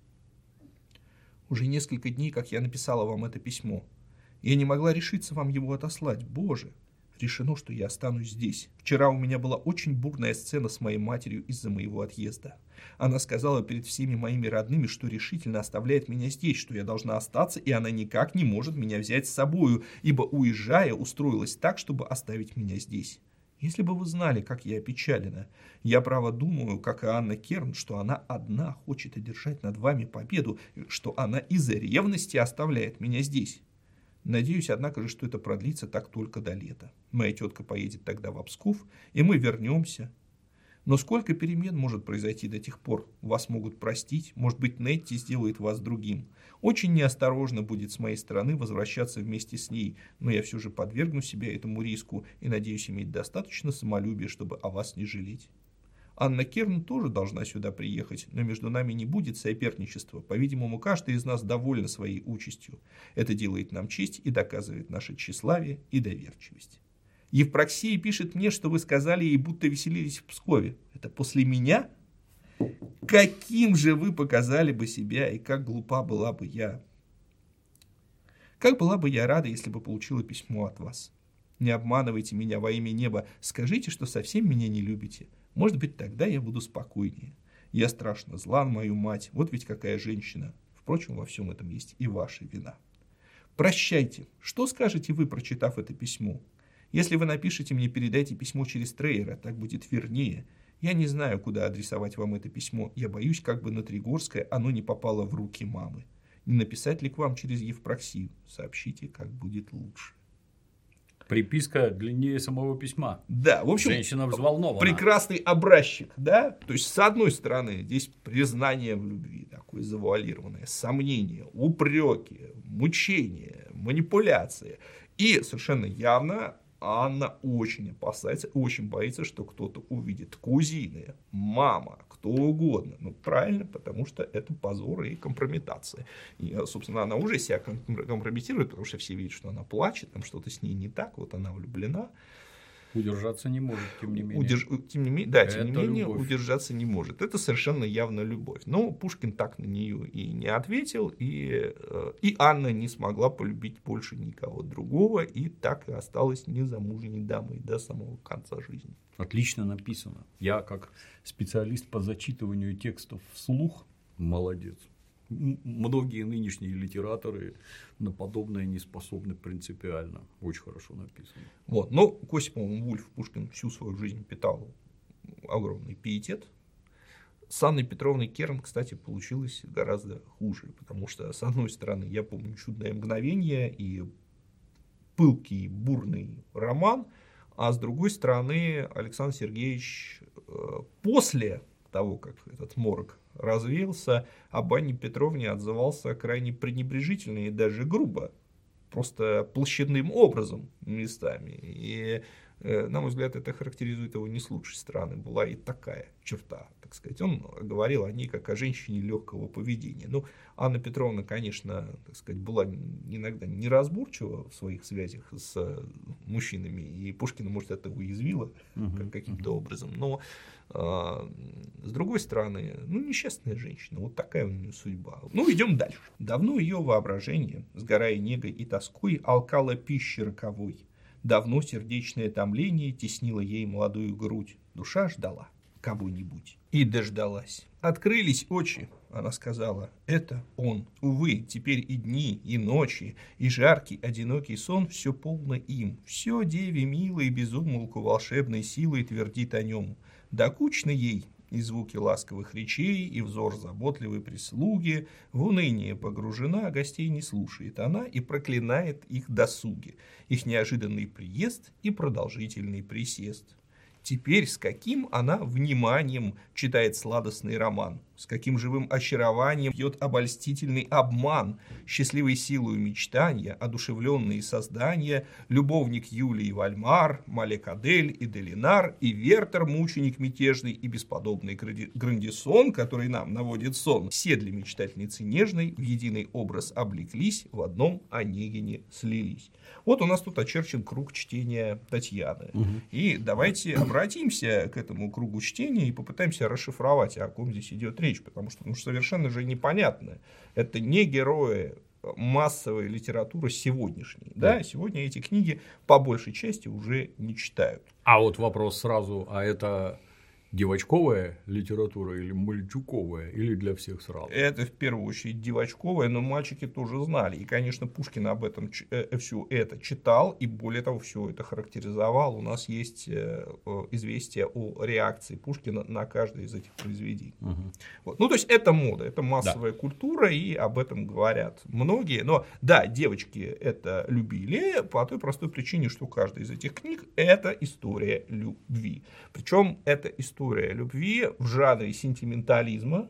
Уже несколько дней, как я написала вам это письмо. Я не могла решиться вам его отослать. Боже, решено, что я останусь здесь. Вчера у меня была очень бурная сцена с моей матерью из-за моего отъезда. Она сказала перед всеми моими родными, что решительно оставляет меня здесь, что я должна остаться, и она никак не может меня взять с собою, ибо, уезжая, устроилась так, чтобы оставить меня здесь. Если бы вы знали, как я опечалена. Я, право, думаю, как и Анна Керн, что она одна хочет одержать над вами победу, что она из-за ревности оставляет меня здесь. Надеюсь, однако же, что это продлится так только до лета. Моя тетка поедет тогда в Псков, и мы вернемся. Но сколько перемен может произойти до тех пор? Вас могут простить, может быть, Нетти сделает вас другим. Очень неосторожно будет с моей стороны возвращаться вместе с ней, но я все же подвергну себя этому риску и надеюсь иметь достаточно самолюбия, чтобы о вас не жалеть. Анна Керн тоже должна сюда приехать, но между нами не будет соперничества. По-видимому, каждый из нас доволен своей участью. Это делает нам честь и доказывает наше тщеславие и доверчивость. Евпроксия пишет мне, что вы сказали ей, будто веселились в Пскове. Это после меня? Каким же вы показали бы себя, и как глупа была бы я. Как была бы я рада, если бы получила письмо от вас. Не обманывайте меня во имя неба. Скажите, что совсем меня не любите. Может быть, тогда я буду спокойнее. Я страшно зла на мою мать. Вот ведь какая женщина. Впрочем, во всем этом есть и ваша вина. Прощайте. Что скажете вы, прочитав это письмо? Если вы напишете мне, передайте письмо через Трейера, так будет вернее. Я не знаю, куда адресовать вам это письмо. Я боюсь, как бы на Тригорское оно не попало в руки мамы. Не написать ли к вам через Евпроксию? Сообщите, как будет лучше. Приписка длиннее самого письма. Да, в общем, женщина взволнована. Прекрасный образчик, да? То есть, с одной стороны, здесь признание в любви, такое завуалированное, сомнение, упреки, мучения, манипуляции. И совершенно явно Анна очень опасается, очень боится, что кто-то увидит. Кузины, мама, кто угодно. Ну, правильно, потому что это позор и компрометация. И, собственно, она уже себя компрометирует, потому что все видят, что она плачет, там что-то с ней не так, вот она влюблена. Удержаться не может, тем не менее. Удерж... Тем не менее, да, это тем не менее, любовь. Удержаться не может. Это совершенно явно любовь. Но Пушкин так на нее и не ответил, и, и Анна не смогла полюбить больше никого другого, и так и осталась незамужней дамой до самого конца жизни. Отлично написано. Я, как специалист по зачитыванию текстов вслух, молодец. Многие нынешние литераторы на подобное не способны принципиально. Очень хорошо написано. Вот. Но к Осипову Вульф Пушкин всю свою жизнь питал огромный пиетет. С Анной Петровной Керн, кстати, получилось гораздо хуже. Потому что, с одной стороны, я помню «Чудное мгновение» и пылкий, бурный роман. А с другой стороны, Александр Сергеевич после того, как этот морок развеялся, об Анне Петровне отзывался крайне пренебрежительно и даже грубо, просто площадным образом местами. И, на мой взгляд, это характеризует его не с лучшей стороны. Была и такая черта, так сказать. Он говорил о ней как о женщине легкого поведения. Ну, Анна Петровна, конечно, так сказать, была иногда неразборчива в своих связях с мужчинами, и Пушкина, может, это уязвило угу, каким-то угу. образом. Но а, с другой стороны, ну, несчастная женщина, вот такая у нее судьба. Ну, идем дальше. Давно ее воображение, сгорая негой и тоской, алкало пищи роковой. Давно сердечное томление теснило ей молодую грудь. Душа ждала кого-нибудь. И дождалась. Открылись очи, она сказала. Это он. Увы, теперь и дни, и ночи, и жаркий, одинокий сон все полно им. Все деве милой, безумолку волшебной силой твердит о нем. Докучно ей и звуки ласковых речей, и взор заботливой прислуги. В уныние погружена, гостей не слушает она и проклинает их досуги, их неожиданный приезд и продолжительный присест. Теперь с каким она вниманием читает сладостный роман, с каким живым очарованием пьет обольстительный обман, счастливой силою мечтания, одушевленные создания, любовник Юлии Вальмар, Малек Адель и Делинар, и Вертер, мученик мятежный, и бесподобный Грандисон, который нам наводит сон. Все для мечтательницы нежной в единый образ облеклись, в одном Онегине слились. Вот у нас тут очерчен круг чтения Татьяны. Угу. И давайте обратимся к этому кругу чтения и попытаемся расшифровать, о ком здесь идет речь, потому что ну, совершенно же непонятно. Это не герои массовой литературы сегодняшней. Да. Да? Сегодня эти книги по большей части уже не читают. А вот вопрос сразу, а это девочковая литература или мальчуковая, или для всех сразу? Это в первую очередь девочковая, но мальчики тоже знали. И, конечно, Пушкин об этом э, все это читал, и более того, все это характеризовал. У нас есть э, известие о реакции Пушкина на каждое из этих произведений. Угу. Вот. Ну, то есть, это мода, это массовая да. культура, и об этом говорят многие. Но, да, девочки это любили по той простой причине, что каждая из этих книг – это история любви. Причем, это история История любви в жанре сентиментализма,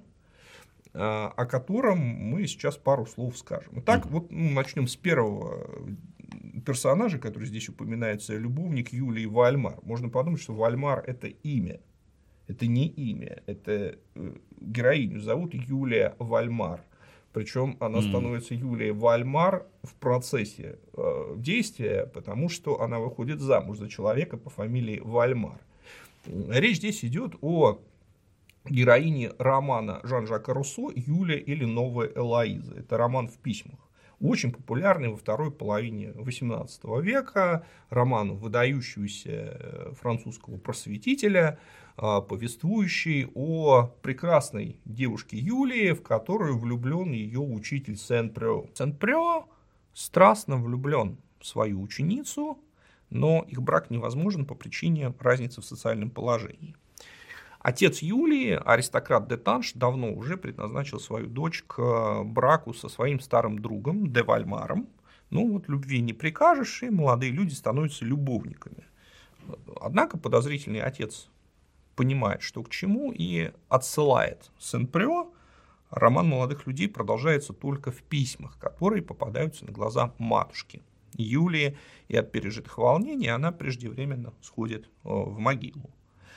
о котором мы сейчас пару слов скажем. Итак, вот ну, начнем с первого персонажа, который здесь упоминается, любовник Юлии Вальмар. Можно подумать, что Вальмар – это имя. Это не имя, это героиню зовут Юлия Вальмар. Причем она mm. становится Юлией Вальмар в процессе э, действия, потому что она выходит замуж за человека по фамилии Вальмар. Речь здесь идет о героине романа Жан-Жака Руссо «Юлия или новая Элоиза». Это роман в письмах. Очень популярный во второй половине восемнадцатого века. Роман выдающегося французского просветителя, повествующий о прекрасной девушке Юлии, в которую влюблен ее учитель Сен-Прё. Сен-Прё страстно влюблен в свою ученицу, но их брак невозможен по причине разницы в социальном положении. Отец Юлии, аристократ де Танш, давно уже предназначил свою дочь к браку со своим старым другом де Вальмаром. Ну вот любви не прикажешь, и молодые люди становятся любовниками. Однако подозрительный отец понимает, что к чему, и отсылает Сен-Прё. Роман молодых людей продолжается только в письмах, которые попадаются на глаза матушки Юлии, и от пережитых волнений она преждевременно сходит в могилу.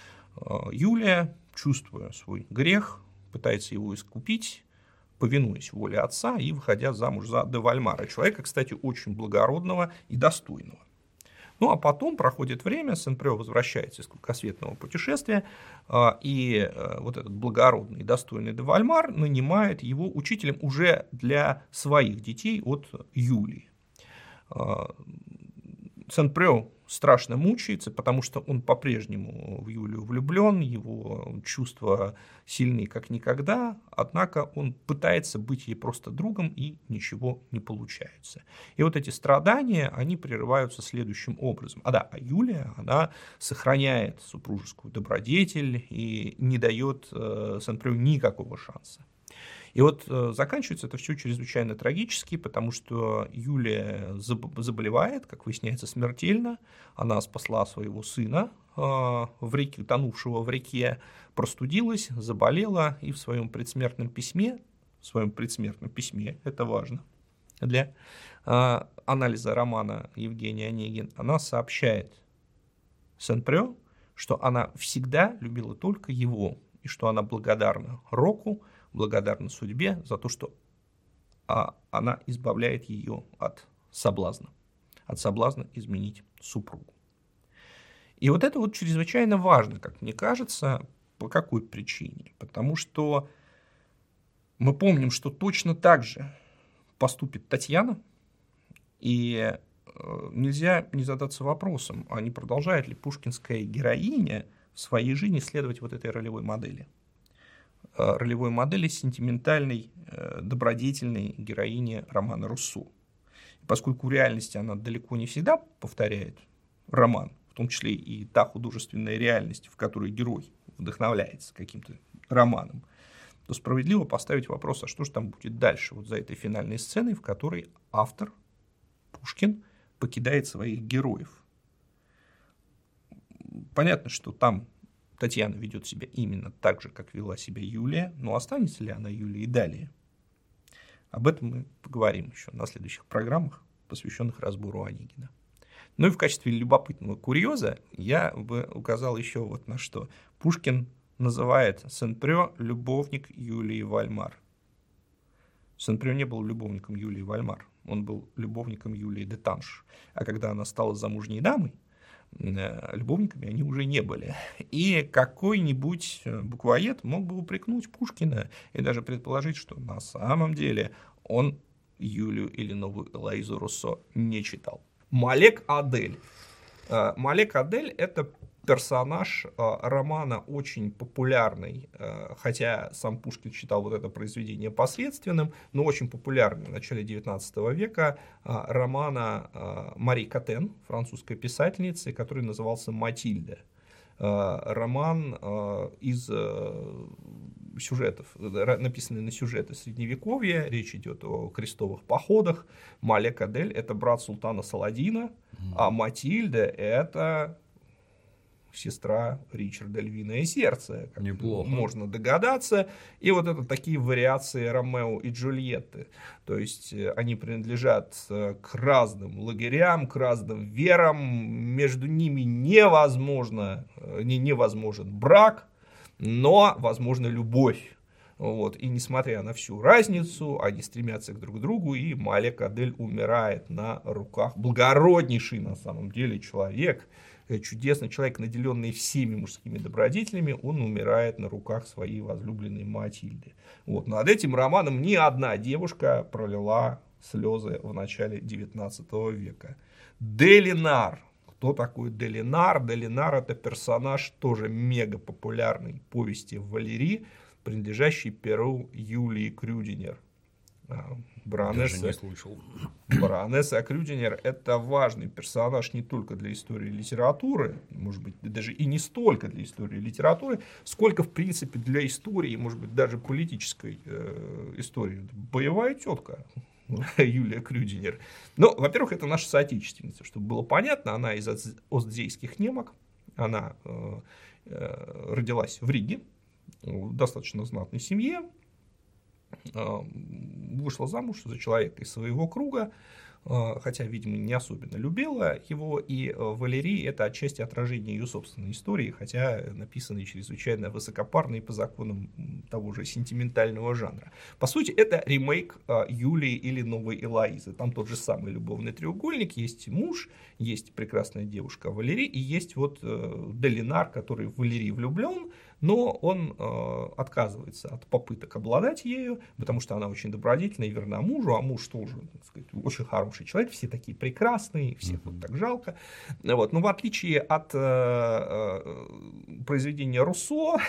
Юлия, чувствуя свой грех, пытается его искупить, повинуясь воле отца и выходя замуж за де Вальмара, человека, кстати, очень благородного и достойного. Ну, а потом проходит время, Сен-Прё возвращается из кругосветного путешествия, и вот этот благородный и достойный де Вальмар нанимает его учителем уже для своих детей от Юлии. Сен-Прё страшно мучается, потому что он по-прежнему в Юлию влюблен, его чувства сильны как никогда, однако он пытается быть ей просто другом, и ничего не получается. И вот эти страдания, они прерываются следующим образом. А да, а Юлия, она сохраняет супружескую добродетель и не дает Сен-Прё никакого шанса. И вот э, заканчивается это все чрезвычайно трагически, потому что Юлия заболевает, как выясняется, смертельно. Она спасла своего сына, э, в реке, тонувшего в реке, простудилась, заболела, и в своем предсмертном письме, в своем предсмертном письме, это важно для э, анализа романа Евгений Онегин, она сообщает Сен-Прё, что она всегда любила только его, и что она благодарна Року, благодарна судьбе за то, что а, она избавляет ее от соблазна, от соблазна изменить супругу. И вот это вот чрезвычайно важно, как мне кажется, по какой причине? Потому что мы помним, что точно так же поступит Татьяна, и нельзя не задаться вопросом, а не продолжает ли пушкинская героиня в своей жизни следовать вот этой ролевой модели. ролевой модели сентиментальной, добродетельной героини романа Руссо. И поскольку в реальности она далеко не всегда повторяет роман, в том числе и та художественная реальность, в которой герой вдохновляется каким-то романом, то справедливо поставить вопрос, а что же там будет дальше, вот за этой финальной сценой, в которой автор, Пушкин, покидает своих героев. Понятно, что там Татьяна ведет себя именно так же, как вела себя Юлия, но останется ли она Юлией далее? Об этом мы поговорим еще на следующих программах, посвященных разбору Онегина. Ну и в качестве любопытного курьеза я бы указал еще вот на что. Пушкин называет Сен-Прё любовник Юлии Вальмар. Сен-Прё не был любовником Юлии Вальмар, он был любовником Юлии де Танш. А когда она стала замужней дамой, любовниками они уже не были. И какой-нибудь буквоед мог бы упрекнуть Пушкина и даже предположить, что на самом деле он Юлию или новую Элоизу Руссо не читал. Малек Адель. Малек Адель – это персонаж романа очень популярный, хотя сам Пушкин считал вот это произведение посредственным, но очень популярный в начале девятнадцатого века романа Мари Каттен, французской писательницы, который назывался «Матильда». Роман из сюжетов, написанный на сюжеты Средневековья, речь идет о крестовых походах. Малек Адель — это брат султана Саладина, а Матильда — это сестра Ричарда «Львиное сердце», как Неплохо. можно догадаться. И вот это такие вариации Ромео и Джульетты. То есть они принадлежат к разным лагерям, к разным верам. Между ними невозможно, не, невозможен брак, но возможна любовь. Вот. И несмотря на всю разницу, они стремятся к друг другу, и Малек Адель умирает на руках. Благороднейший на самом деле человек, чудесный человек, наделенный всеми мужскими добродетелями, он умирает на руках своей возлюбленной Матильды. Вот. Над этим романом ни одна девушка пролила слезы в начале девятнадцатого века. Делинар. Кто такой Делинар? Делинар — это персонаж тоже мега популярной повести «Валерий», принадлежащий перу Юлии Крюдинер. Баронесса, Даже не слышал. Баронесса Крюдинер — это важный персонаж не только для истории литературы, может быть, даже и не столько для истории литературы, сколько, в принципе, для истории, может быть, даже политической э, истории. Боевая тетка Юлия Крюдинер. Ну, во-первых, это наша соотечественница, чтобы было понятно, она из остзейских немок, она э, э, родилась в Риге, в достаточно знатной семье, вышла замуж за человека из своего круга, хотя, видимо, не особенно любила его, и Валерий — это отчасти отражение ее собственной истории, хотя написанной чрезвычайно высокопарно и по законам того же сентиментального жанра. По сути, это ремейк Юлии или Новой Элоизы. Там тот же самый любовный треугольник, есть муж, есть прекрасная девушка Валерий, и есть вот Делинар, который в Валерий влюблен, но он э, отказывается от попыток обладать ею, потому что она очень добродетельна и верна мужу, а муж тоже, так сказать, очень хороший человек, все такие прекрасные, всех вот так жалко. Вот. Но в отличие от э, э, произведения Руссо,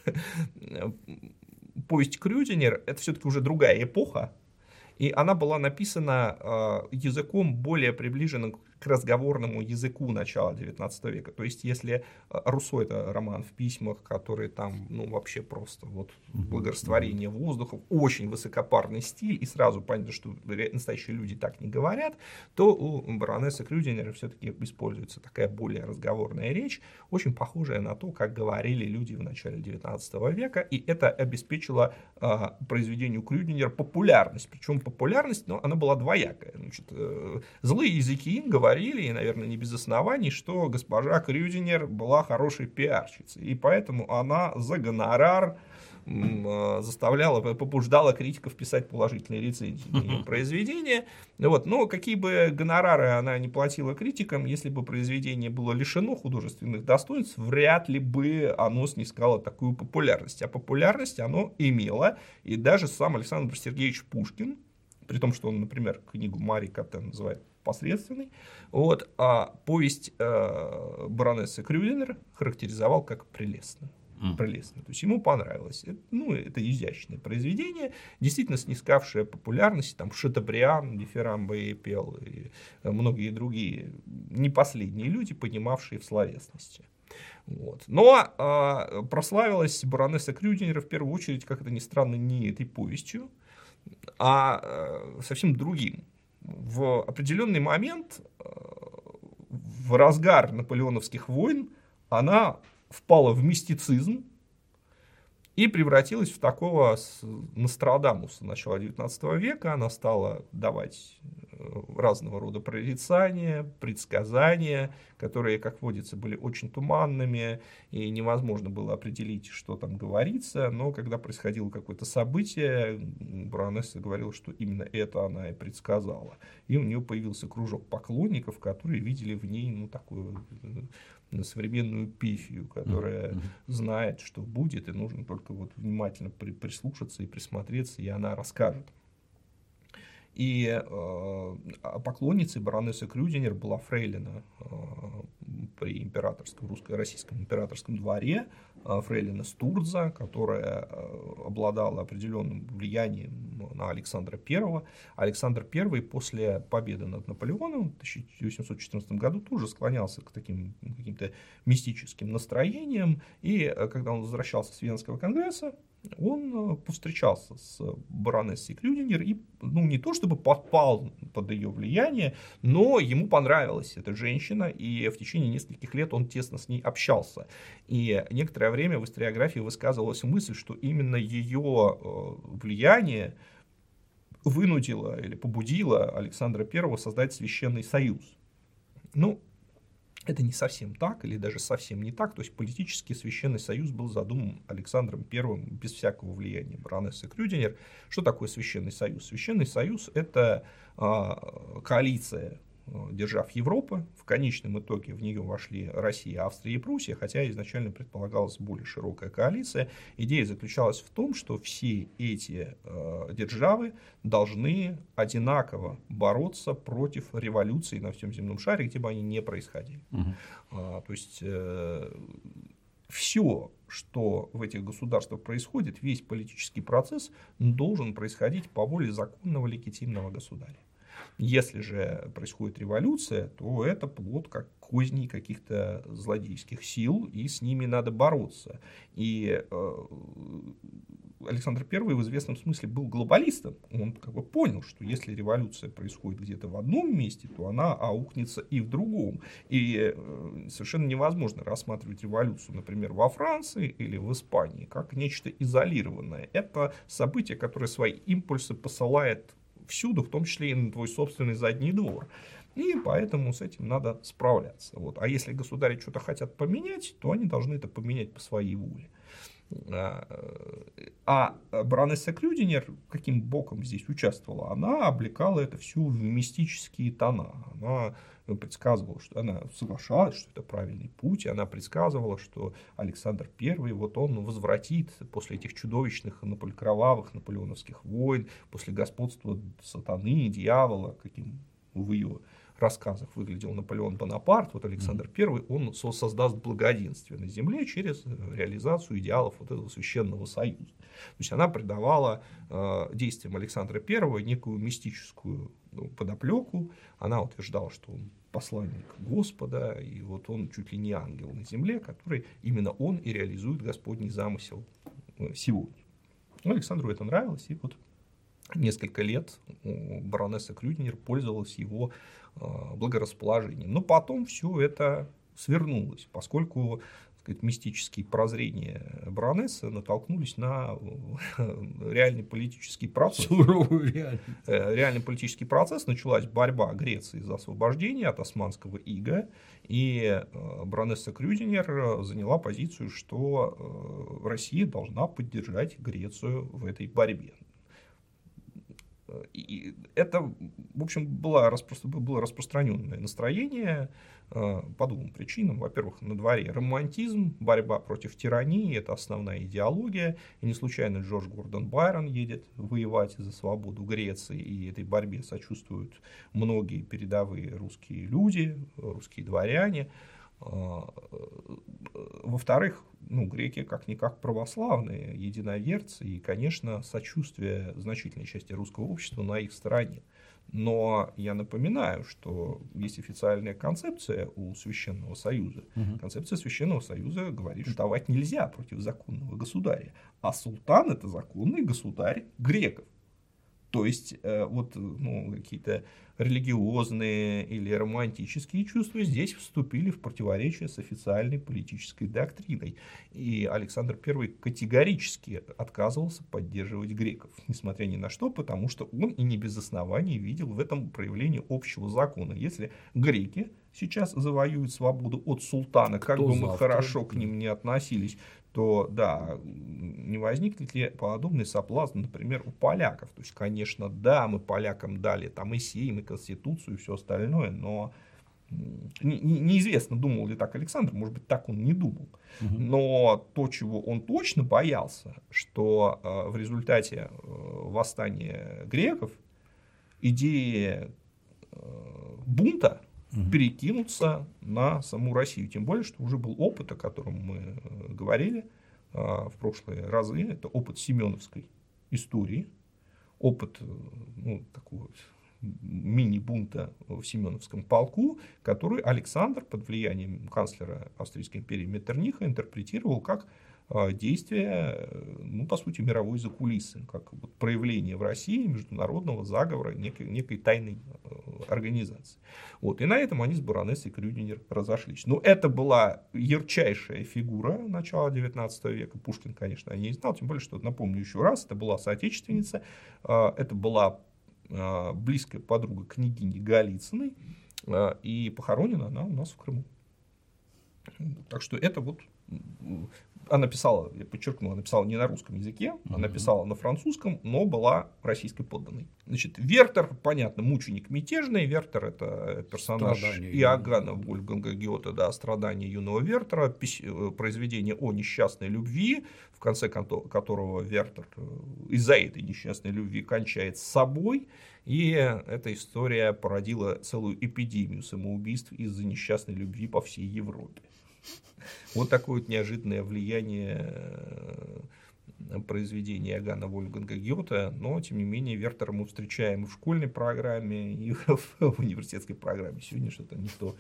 повесть Крюдинер — это все-таки уже другая эпоха, и она была написана э, языком более приближенным к разговорному языку начала девятнадцатого века. То есть, если Руссо — это роман в письмах, который там, ну, вообще просто вот благорастворение воздуха, очень высокопарный стиль, и сразу понятно, что настоящие люди так не говорят, то у баронессы Крюдинера все-таки используется такая более разговорная речь, очень похожая на то, как говорили люди в начале девятнадцатого века, и это обеспечило э, произведению Крюдинера популярность. Причем популярность, но она была двоякая. Значит, э, злые языки говорили, и, наверное, не без оснований, что госпожа Крюдинер была хорошей пиарщицей, и поэтому она за гонорар заставляла, побуждала критиков писать положительные рецензии на ее произведения. Вот. Но какие бы гонорары она не платила критикам, если бы произведение было лишено художественных достоинств, вряд ли бы оно снискало такую популярность. А популярность оно имело, и даже сам Александр Сергеевич Пушкин, при том, что он, например, книгу Мари Каттен называет посредственной, вот, а повесть э, баронессы Крюдинер характеризовал как прелестную. Mm. Прелестную. То есть ему понравилось. Это, ну, это изящное произведение, действительно снискавшее популярность. Там Шатабриан, Дифирамбе пел, и многие другие не последние люди, понимавшие в словесности. Вот. Но э, прославилась баронесса Крюдинер в первую очередь, как это ни странно, не этой повестью, а э, совсем другим. В определенный момент, в разгар наполеоновских войн, она впала в мистицизм и превратилась в такого Нострадамуса начала девятнадцатого века. Она стала давать разного рода прорицания, предсказания, которые, как водится, были очень туманными, и невозможно было определить, что там говорится. Но когда происходило какое-то событие, баронесса говорила, что именно это она и предсказала. И у нее появился кружок поклонников, которые видели в ней, ну, такую современную пифию, которая mm-hmm. знает, что будет, и нужно только вот внимательно при, прислушаться и присмотреться, и она расскажет. И э, поклонницей баронессы Крюдинер была фрейлина э, при императорском, русско-российском императорском дворе, фрейлина Стурдза, которая обладала определенным влиянием на Александра Первого. Александр Первый после победы над Наполеоном в тысяча восемьсот четырнадцатом году тоже склонялся к таким каким-то мистическим настроениям, и когда он возвращался с Венского конгресса, он повстречался с баронессой Крюдингер и, ну, не то чтобы подпал под ее влияние, но ему понравилась эта женщина, и в течение нескольких лет он тесно с ней общался. И некоторое время в историографии высказывалась мысль, что именно ее влияние вынудило или побудило Александра Первого создать Священный Союз. Ну, это не совсем так, или даже совсем не так. То есть политический Священный Союз был задуман Александром Первым без всякого влияния баронессы Крюдингер. Что такое Священный Союз? Священный Союз — это а, коалиция держав Европы. В конечном итоге в нее вошли Россия, Австрия и Пруссия, хотя изначально предполагалась более широкая коалиция. Идея заключалась в том, что все эти э, державы должны одинаково бороться против революции на всем земном шаре, где бы они ни происходили. Угу. А, то есть э, все, что в этих государствах происходит, весь политический процесс должен происходить по воле законного легитимного государя. Если же происходит революция, то это плод как козней каких-то злодейских сил, и с ними надо бороться. И э, Александр Первый в известном смысле был глобалистом. Он как бы понял, что если революция происходит где-то в одном месте, то она аукнется и в другом. И э, совершенно невозможно рассматривать революцию, например, во Франции или в Испании, как нечто изолированное. Это событие, которое свои импульсы посылает всюду, в том числе и на твой собственный задний двор. И поэтому с этим надо справляться. Вот. А если государи что-то хотят поменять, то они должны это поменять по своей воле. А баронесса Крюдингер каким боком здесь участвовала? Она облекала это все в мистические тона. Она предсказывала, что она соглашалась, что это правильный путь. Она предсказывала, что Александр Первый, вот он возвратит после этих чудовищных кровавых наполеоновских войн, после господства сатаны, дьявола, каким в ее рассказах выглядел Наполеон Бонапарт, вот Александр Первый, он создаст благоденствие на земле через реализацию идеалов вот этого священного союза. То есть она придавала э, действиям Александра Первого некую мистическую, ну, подоплеку. Она утверждала, что он посланник Господа, и вот он чуть ли не ангел на земле, который именно он и реализует Господний замысел сегодня. Ну, Александру это нравилось, и вот несколько лет баронесса Крюдингер пользовалась его благорасположением. Но потом все это свернулось, поскольку, так сказать, мистические прозрения баронессы натолкнулись на реальный политический процесс. Суровую реальность. Реальный политический процесс. Началась борьба Греции за освобождение от османского ига. И баронесса Крюдингер заняла позицию, что Россия должна поддержать Грецию в этой борьбе. И это, в общем, было, распро... было распространенное настроение э, по двум причинам. Во-первых, на дворе романтизм, борьба против тирании, это основная идеология. И не случайно Джордж Гордон Байрон едет воевать за свободу Греции, и этой борьбе сочувствуют многие передовые русские люди, русские дворяне. Во-вторых, ну, греки как-никак православные, единоверцы, и, конечно, сочувствие значительной части русского общества на их стороне. Но я напоминаю, что есть официальная концепция у Священного Союза. Угу. Концепция Священного Союза говорит, что давать нельзя против законного государя. А султан — это законный государь греков. То есть, э, вот, ну, какие-то религиозные или романтические чувства здесь вступили в противоречие с официальной политической доктриной. И Александр Первый категорически отказывался поддерживать греков, несмотря ни на что, потому что он и не без оснований видел в этом проявление общего закона. Если греки сейчас завоюют свободу от султана, как бы мы хорошо к ним не относились, то да, не возникнет ли подобный соблазн, например, у поляков. То есть, конечно, да, мы полякам дали там и сейм, и конституцию, и все остальное, но не, не, неизвестно, думал ли так Александр, может быть, так он не думал. Угу. Но то, чего он точно боялся, что э, в результате э, восстания греков идея э, бунта, угу. перекинуться на саму Россию. Тем более, что уже был опыт, о котором мы говорили в прошлые разы. Это опыт семеновской истории, опыт ну, такого мини-бунта в Семеновском полку, который Александр под влиянием канцлера Австрийской империи Меттерниха интерпретировал как действие, ну, по сути, мировой закулисы, как вот проявление в России международного заговора некой, некой тайной организации. Вот. И на этом они с баронессой Крюдинер разошлись. Но это была ярчайшая фигура начала девятнадцатого века. Пушкин, конечно, о ней знал, тем более, что, напомню еще раз, это была соотечественница, это была близкая подруга княгини Голицыной, и похоронена она у нас в Крыму. Так что это вот... Она писала, я подчеркну, она писала не на русском языке, она писала на французском, но была российской подданной. Значит, Вертер, понятно, мученик мятежный. Вертер — это персонаж страдания Иоганна Вольфганга Гёте, да, «Страдания юного Вертера», произведение о несчастной любви, в конце которого Вертер из-за этой несчастной любви кончает с собой. И эта история породила целую эпидемию самоубийств из-за несчастной любви по всей Европе. Вот такое вот неожиданное влияние произведения Иоганна Вольфганга Гёте, но, тем не менее, Вертера мы встречаем и в школьной программе, и в университетской программе. Сегодня что-то никто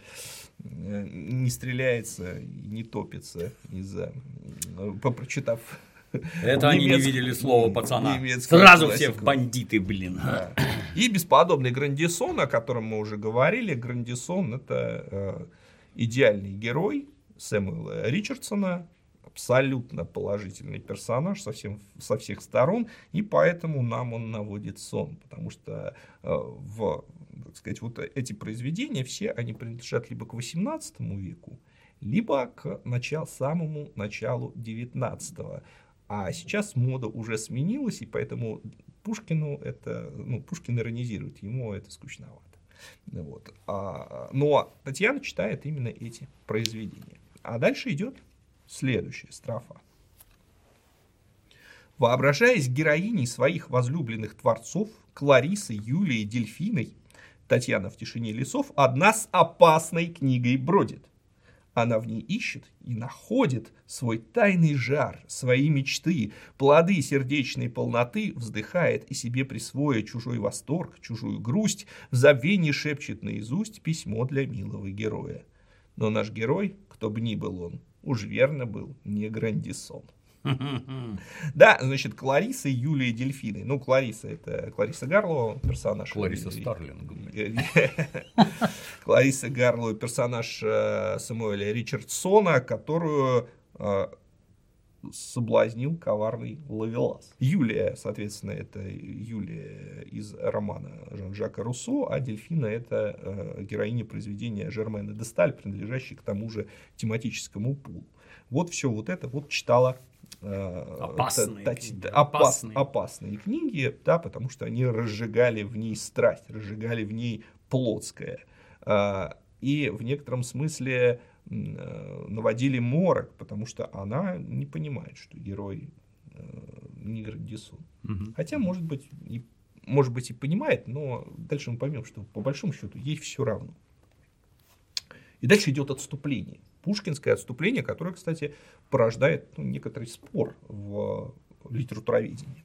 не стреляется, не топится из-за, прочитав... Это они не видели слова пацана. Сразу классику. Все в бандиты, блин. Да. И бесподобный Грандисон, о котором мы уже говорили. Грандисон — это э, идеальный герой Сэмюэла Ричардсона, абсолютно положительный персонаж со, всем, со всех сторон, и поэтому нам он наводит сон, потому что э, в, так сказать, вот эти произведения все они принадлежат либо к восемнадцатому веку, либо к началу, самому началу девятнадцатого. А сейчас мода уже сменилась, и поэтому Пушкину это, ну, Пушкин иронизирует, ему это скучновато. Вот. А, но Татьяна читает именно эти произведения. А дальше идет следующая строфа. Воображаясь героиней своих возлюбленных творцов, Кларисой, Юлией, Дельфиной, Татьяна в тишине лесов одна с опасной книгой бродит. Она в ней ищет и находит свой тайный жар, свои мечты, плоды сердечной полноты, вздыхает и себе присвоя чужой восторг, чужую грусть, в забвении шепчет наизусть письмо для милого героя. Но наш герой, кто бы ни был он, уж верно был не Грандисон. Да, значит, Клариса, Юлия, Дельфины. Ну, Клариса — это Клариса Гарлоу, персонаж. Клариса Старлинг. Клариса Гарлоу, персонаж Сэмюэля Ричардсона, которую соблазнил коварный Ловелас. Юлия, соответственно, это Юлия из романа Жан-Жака Руссо, а Дельфина — это героиня произведения Жермена де Сталь, принадлежащей к тому же тематическому пулу. Вот все вот это вот читала опасные, та, книги, та, опас, опасные. опасные книги, да, потому что они разжигали в ней страсть, разжигали в ней плотское. И в некотором смысле наводили морок, потому что она не понимает, что герой не Грандисон. Угу. Хотя, может быть, и, может быть, и понимает, но дальше мы поймем, что по большому счету ей все равно. И дальше идет отступление. Пушкинское отступление, которое, кстати, порождает ну, некоторый спор в литературоведении.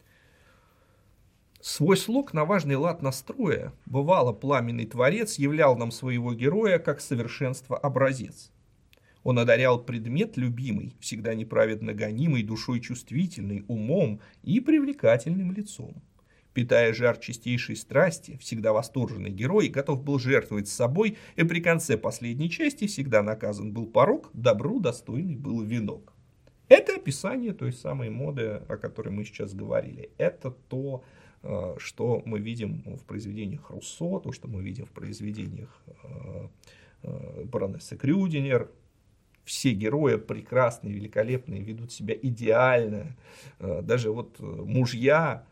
Свой слог на важный лад настроя, бывало пламенный творец являл нам своего героя как совершенство образец. Он одарял предмет любимый, всегда неправедно гонимый, душой чувствительной, умом и привлекательным лицом. Питая жар чистейшей страсти, всегда восторженный герой готов был жертвовать собой, и при конце последней части всегда наказан был порок, добру достойный был венок. Это описание той самой моды, о которой мы сейчас говорили. Это то, что мы видим в произведениях Руссо, то, что мы видим в произведениях баронессы Крюдинер. Все герои прекрасные, великолепные, ведут себя идеально. Даже вот мужья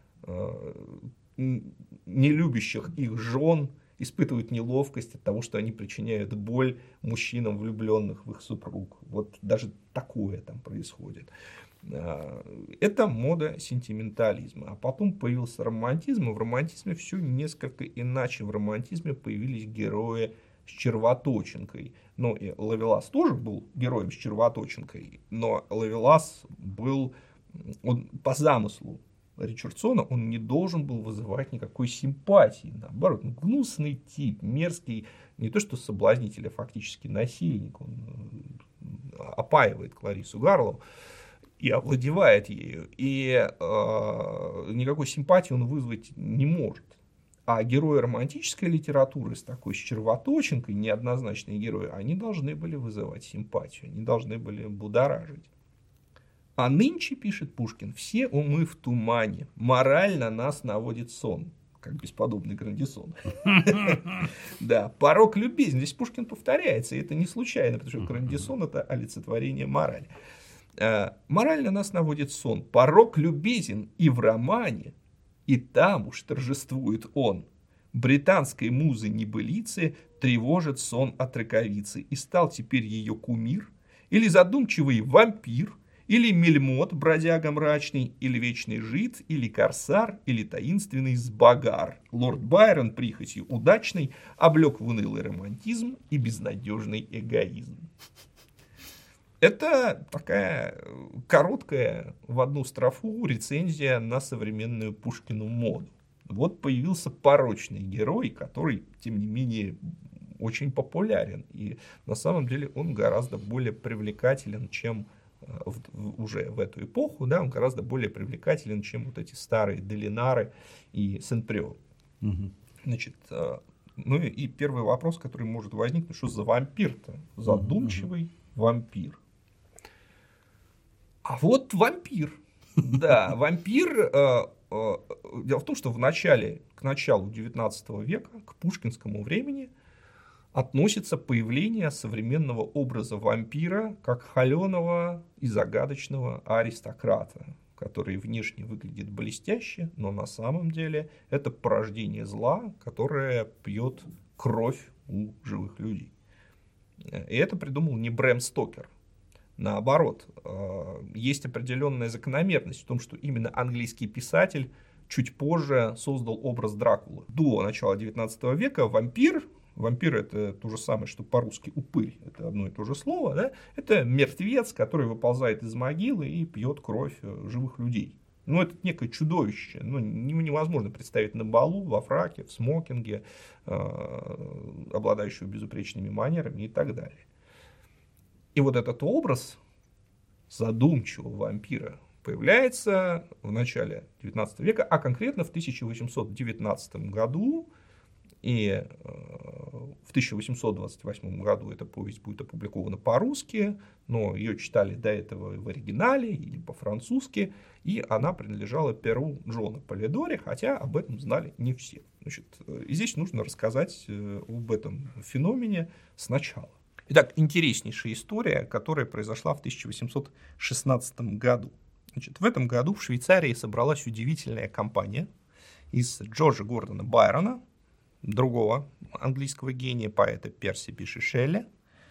не любящих их жен испытывают неловкость от того, что они причиняют боль мужчинам, влюбленных в их супруг. Вот даже такое там происходит. Это мода сентиментализма. А потом появился романтизм, и в романтизме все несколько иначе. В романтизме появились герои с червоточинкой. Ну, и Ловелас тоже был героем с червоточинкой, но Ловелас был, он по замыслу Ричардсона, он не должен был вызывать никакой симпатии. Наоборот, ну, гнусный тип, мерзкий, не то что соблазнитель, а фактически насильник. Он опаивает Кларису Гарлоу и овладевает ею. И э, никакой симпатии он вызвать не может. А герои романтической литературы с такой с червоточинкой, неоднозначные герои, они должны были вызывать симпатию, они должны были будоражить. А нынче, пишет Пушкин, все умы в тумане, мораль на нас наводит сон, как бесподобный Грандисон. Да, порок любезен. Здесь Пушкин повторяется, и это не случайно, потому что Грандисон — это олицетворение морали. Мораль на нас наводит сон, порок любезен и в романе, и там уж торжествует он. Британской музы небылицы тревожит сон от раковицы, и стал теперь ее кумир, или задумчивый вампир, или мельмот, бродяга мрачный, или вечный жид, или корсар, или таинственный сбагар. Лорд Байрон прихотью удачный облег в унылый романтизм и безнадежный эгоизм. Это такая короткая в одну строфу рецензия на современную Пушкину моду. Вот появился порочный герой, который, тем не менее, очень популярен. И на самом деле он гораздо более привлекателен, чем в, в, уже в эту эпоху. Да, он гораздо более привлекателен, чем вот эти старые Делинары и Сен-Прён. Угу. Значит, ну и первый вопрос, который может возникнуть, что за вампир-то? Задумчивый угу. вампир. А вот вампир. Да, вампир. Э, э, дело в том, что в начале, к началу девятнадцатого века, к пушкинскому времени, относится появление современного образа вампира как холеного и загадочного аристократа, который внешне выглядит блестяще, но на самом деле это порождение зла, которое пьет кровь у живых людей. И это придумал не Брэм Стокер. Наоборот, есть определенная закономерность в том, что именно английский писатель чуть позже создал образ Дракулы. До начала девятнадцатого века вампир, вампир — это то же самое, что по-русски упырь, это одно и то же слово, да? Это мертвец, который выползает из могилы и пьет кровь живых людей. Ну, это некое чудовище, ну, невозможно представить на балу, во фраке, в смокинге, обладающего безупречными манерами и так далее. И вот этот образ задумчивого вампира появляется в начале девятнадцатого века, а конкретно в тысяча восемьсот девятнадцатом году. И в тысяча восемьсот двадцать восьмом году эта повесть будет опубликована по-русски, но ее читали до этого в оригинале или по-французски, и она принадлежала перу Джона Полидори, хотя об этом знали не все. Значит, и здесь нужно рассказать об этом феномене сначала. Итак, интереснейшая история, которая произошла в тысяча восемьсот шестнадцатом году. Значит, в этом году в Швейцарии собралась удивительная компания из Джорджа Гордона Байрона, другого английского гения, поэта Перси Bysshe Shelley,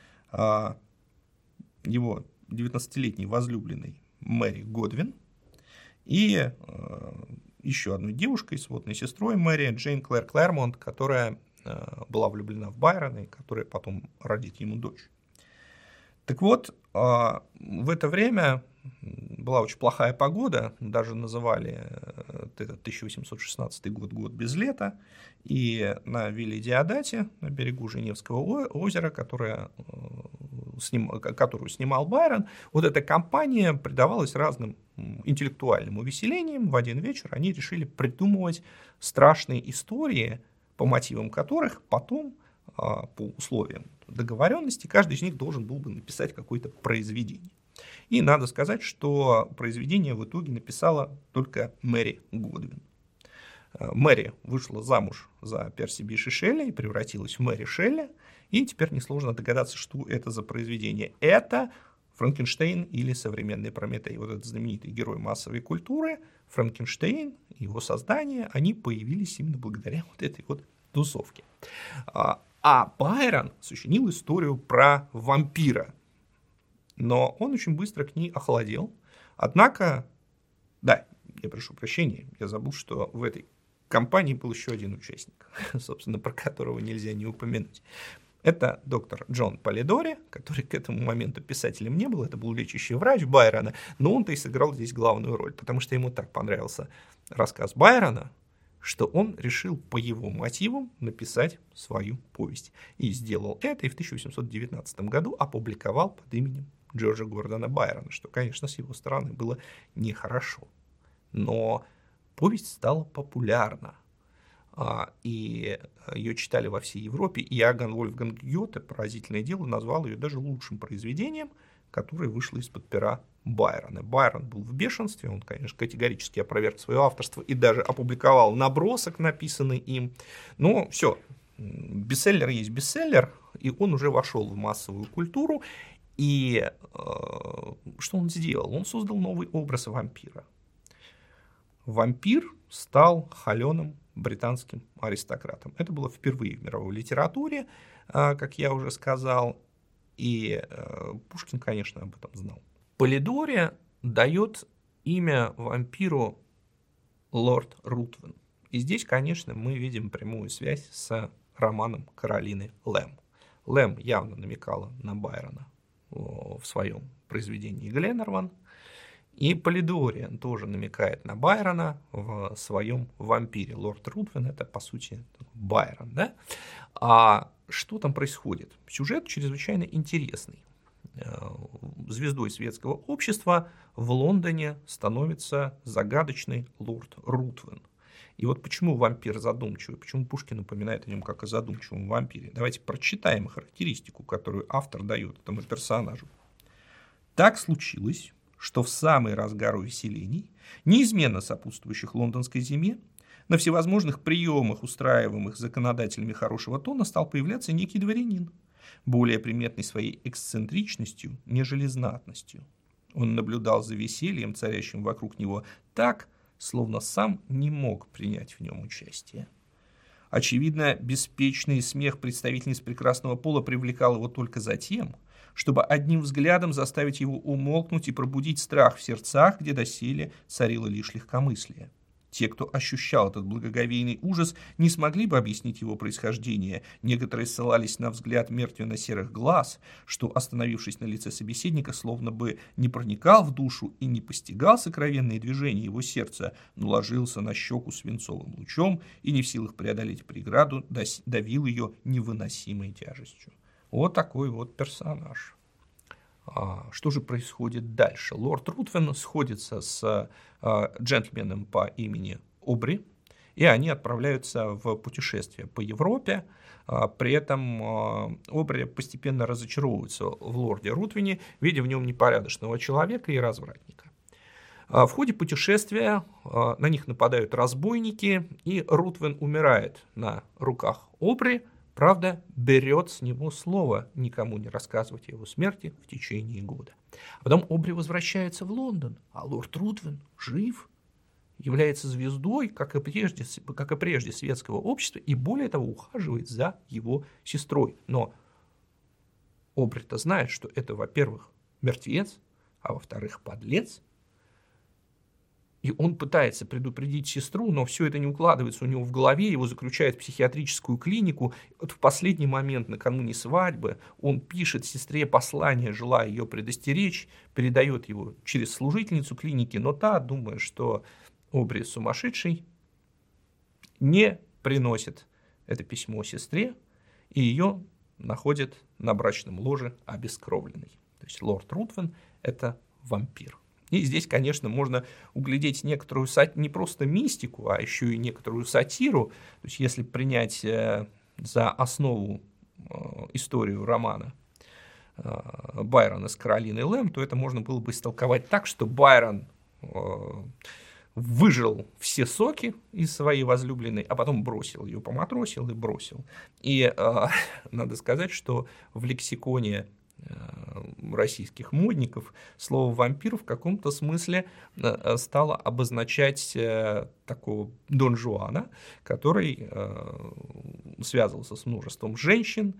его девятнадцатилетней возлюбленной Мэри Годвин и еще одной девушкой, сводной сестрой Мэри, Джейн Клэр Клэрмонт, которая была влюблена в Байрона и которая потом родит ему дочь. Так вот, в это время была очень плохая погода, даже называли этот тысяча восемьсот шестнадцатый год год без лета, и на вилле Диодате, на берегу Женевского озера, которое, сним, которую снимал Байрон, вот эта компания предавалась разным интеллектуальным увеселениям. В один вечер они решили придумывать страшные истории, по мотивам которых потом, по условиям договоренности, каждый из них должен был бы написать какое-то произведение. И надо сказать, что произведение в итоге написала только Мэри Годвин. Мэри вышла замуж за Перси Bysshe Shelley и превратилась в Мэри Шелли. И теперь несложно догадаться, что это за произведение. Это Франкенштейн или современный Прометей. Вот этот знаменитый герой массовой культуры, Франкенштейн, его создание, они появились именно благодаря вот этой вот тусовке. А Байрон сочинил историю про вампира. Но он очень быстро к ней охладел. Однако, да, я прошу прощения, я забыл, что в этой компании был еще один участник, собственно, про которого нельзя не упомянуть. Это доктор Джон Полидори, который к этому моменту писателем не был, это был лечащий врач Байрона, но он-то и сыграл здесь главную роль, потому что ему так понравился рассказ Байрона, что он решил по его мотивам написать свою повесть. И сделал это, и в тысяча восемьсот девятнадцатом году опубликовал под именем Джорджа Гордона Байрона, что, конечно, с его стороны было нехорошо. Но повесть стала популярна, и ее читали во всей Европе, и Иоганн Вольфганг Гёте, поразительное дело, назвал ее даже лучшим произведением, которое вышло из-под пера Байрона. Байрон был в бешенстве, он, конечно, категорически опроверг свое авторство и даже опубликовал набросок, написанный им. Но все, бестселлер есть бестселлер, и он уже вошел в массовую культуру. И э, что он сделал? Он создал новый образ вампира. Вампир стал холеным британским аристократом. Это было впервые в мировой литературе, э, как я уже сказал, и э, Пушкин, конечно, об этом знал. Полидори дает имя вампиру лорд Рутвен. И здесь, конечно, мы видим прямую связь с романом Каролины Лэм. Лэм явно намекала на Байрона в своем произведении Гленнерван, и Полидори тоже намекает на Байрона в своем вампире. Лорд Рутвен — это, по сути, Байрон, да? А что там происходит? Сюжет чрезвычайно интересный. Звездой светского общества в Лондоне становится загадочный лорд Рутвен. И вот почему вампир задумчивый, почему Пушкин упоминает о нем как о задумчивом вампире. Давайте прочитаем характеристику, которую автор дает этому персонажу. Так случилось, что в самый разгар увеселений, неизменно сопутствующих лондонской зиме, на всевозможных приемах, устраиваемых законодателями хорошего тона, стал появляться некий дворянин, более приметный своей эксцентричностью, нежели знатностью. Он наблюдал за весельем, царящим вокруг него, так, словно сам не мог принять в нем участие. Очевидно, беспечный смех представительниц прекрасного пола привлекал его только за тем, чтобы одним взглядом заставить его умолкнуть и пробудить страх в сердцах, где доселе царило лишь легкомыслие. Те, кто ощущал этот благоговейный ужас, не смогли бы объяснить его происхождение. Некоторые ссылались на взгляд мертвенно-серых глаз, что, остановившись на лице собеседника, словно бы не проникал в душу и не постигал сокровенные движения его сердца, но ложился на щеку свинцовым лучом и, не в силах преодолеть преграду, давил ее невыносимой тяжестью. Вот такой вот персонаж. А что же происходит дальше? Лорд Рутвен сходится с а, джентльменом по имени Обри, и они отправляются в путешествие по Европе. А, при этом а, Обри постепенно разочаровывается в лорде Рутвене, видя в нем непорядочного человека и развратника. А, в ходе путешествия а, на них нападают разбойники, и Рутвен умирает на руках Обри. Правда, берет с него слово никому не рассказывать о его смерти в течение года. А потом Обри возвращается в Лондон, а лорд Рутвен жив, является звездой, как и прежде, как и прежде светского общества, и более того ухаживает за его сестрой. Но Обри-то знает, что это, во-первых, мертвец, а во-вторых, подлец. И он пытается предупредить сестру, но все это не укладывается у него в голове, его заключают в психиатрическую клинику. Вот в последний момент, накануне свадьбы, он пишет сестре послание, желая ее предостеречь, передает его через служительницу клиники, но та, думая, что Обри сумасшедший, не приносит это письмо сестре, и ее находит на брачном ложе обескровленной. То есть лорд Рутвен – это вампир. И здесь, конечно, можно углядеть некоторую не просто мистику, а еще и некоторую сатиру. То есть, если принять за основу историю романа Байрона с Каролиной Лэм, то это можно было бы истолковать так, что Байрон выжил все соки из своей возлюбленной, а потом бросил ее, поматросил и бросил. И надо сказать, что в лексиконе российских модников слово «вампир» в каком-то смысле стало обозначать такого Дон Жуана, который связывался с множеством женщин,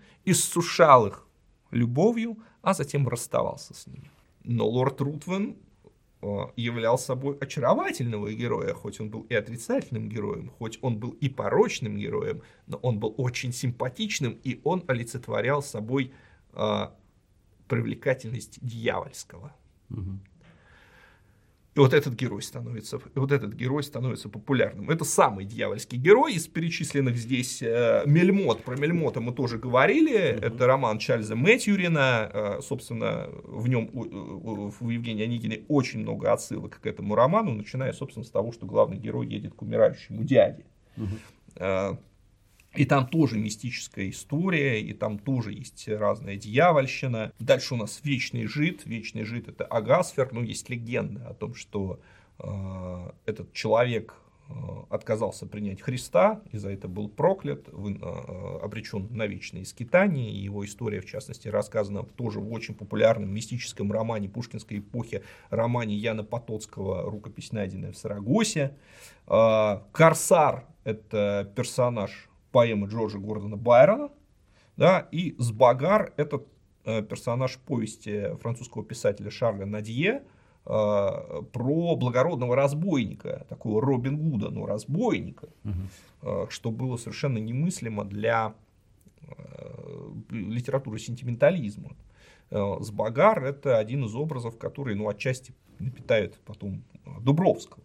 иссушал их любовью, а затем расставался с ними. Но лорд Рутвен являл собой очаровательного героя, хоть он был и отрицательным героем, хоть он был и порочным героем, но он был очень симпатичным, и он олицетворял собой привлекательность дьявольского. Угу. И вот этот герой становится, и вот этот герой становится популярным. Это самый дьявольский герой из перечисленных здесь. э, Мельмот. Про Мельмота мы тоже говорили. Mm-hmm. Это роман Чарльза Мэтьюрина. Э, собственно, в нем в Евгении Онегине очень много отсылок к этому роману, начиная, собственно, с того, что главный герой едет к умирающему дяде. Mm-hmm. Э, И там тоже мистическая история, и там тоже есть разная дьявольщина. Дальше у нас Вечный Жид. Вечный Жид — это Агасфер. Ну, есть легенда о том, что э, этот человек э, отказался принять Христа, и за это был проклят, вы, э, обречен на вечное скитание. И его история, в частности, рассказана тоже в очень популярном мистическом романе пушкинской эпохи, романе Яна Потоцкого «Рукопись, найденная в Сарагосе». Э, Корсар — это персонаж поэмы Джорджа Гордона Байрона, да, и Сбагар — это э, персонаж повести французского писателя Шарля Надье э, про благородного разбойника, такого Робин Гуда, но разбойника, угу. э, что было совершенно немыслимо для э, литературы сентиментализма. Э, Сбагар — это один из образов, который, ну, отчасти напитает потом Дубровского.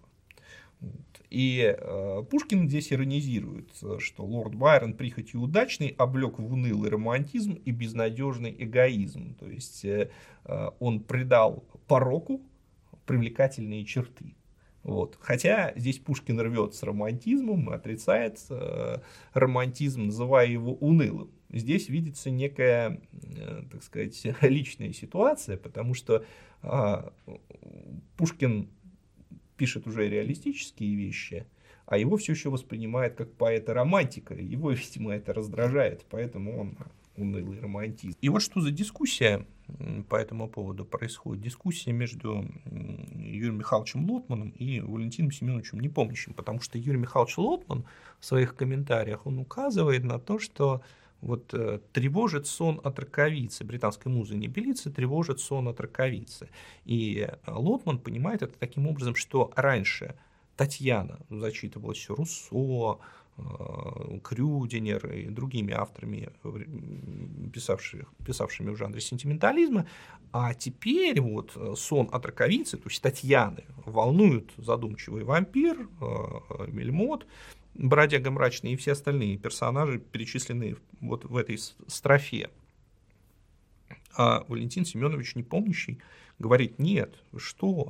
И э, Пушкин здесь иронизирует, что лорд Байрон прихотью удачный облег в унылый романтизм и безнадежный эгоизм. То есть э, он придал пороку привлекательные черты. Вот. Хотя здесь Пушкин рвет с романтизмом, отрицает э, романтизм, называя его унылым. Здесь видится некая, э, так сказать, личная ситуация, потому что э, Пушкин пишет уже реалистические вещи, а его все еще воспринимает как поэта-романтика. Его, видимо, это раздражает, поэтому он унылый романтист. И вот что за дискуссия по этому поводу происходит. Дискуссия между Юрием Михайловичем Лотманом и Валентином Семеновичем Непомнящим, потому что Юрий Михайлович Лотман в своих комментариях он указывает на то, что вот э, тревожит сон от раковицы, британской музы Небелицы тревожит сон от раковицы. И Лотман понимает это таким образом, что раньше Татьяна зачитывала все Руссо, э, Крюдинер и другими авторами, писавших, писавшими в жанре сентиментализма, а теперь вот сон от раковицы, то есть Татьяны, волнуют задумчивый вампир, э, Мельмот, бродяга мрачный и все остальные персонажи, перечисленные вот в этой строфе. А Валентин Семенович Непомнящий говорит: нет, что?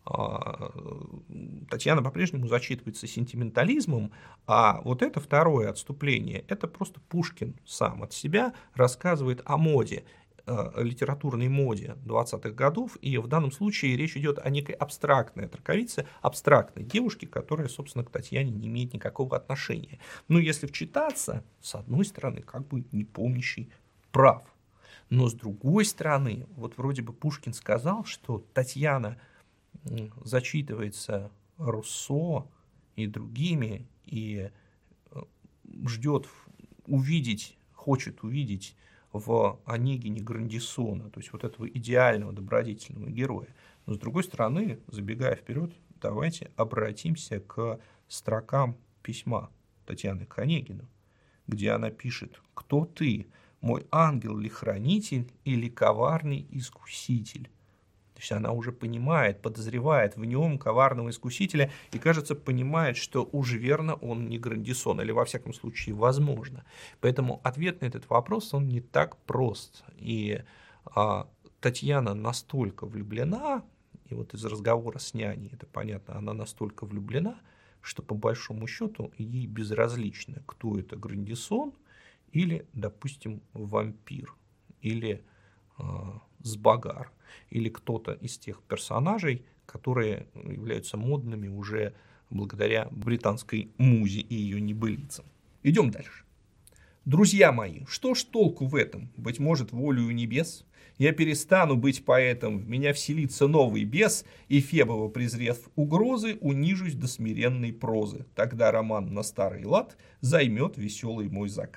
Татьяна по-прежнему зачитывается сентиментализмом, а вот это второе отступление, это просто Пушкин сам от себя рассказывает о моде, литературной моде двадцатых годов, и в данном случае речь идет о некой абстрактной отраковице, абстрактной девушке, которая, собственно, к Татьяне не имеет никакого отношения. Но если вчитаться, с одной стороны, как бы Непомнящий прав, но с другой стороны, вот вроде бы Пушкин сказал, что Татьяна зачитывается Руссо и другими, и ждет увидеть, хочет увидеть в Онегине Грандисона, то есть вот этого идеального добродетельного героя. Но с другой стороны, забегая вперед, давайте обратимся к строкам письма Татьяны к Онегину, где она пишет: «Кто ты, мой ангел ли хранитель или коварный искуситель?» То есть она уже понимает, подозревает в нем коварного искусителя и, кажется, понимает, что уж верно он не Грандисон, или во всяком случае возможно. Поэтому ответ на этот вопрос, он не так прост. И а, Татьяна настолько влюблена, и вот из разговора с няней это понятно, она настолько влюблена, что по большому счету ей безразлично, кто это, Грандисон или, допустим, вампир, или а, Сбагар, или кто-то из тех персонажей, которые являются модными уже благодаря британской музе и ее небылицам. Идем дальше. Друзья мои, что ж толку в этом? Быть может, волею небес? Я перестану быть поэтом, в меня вселится новый бес, и Фебово, презрев угрозы, унижусь до смиренной прозы. Тогда роман на старый лад займет веселый мой закат.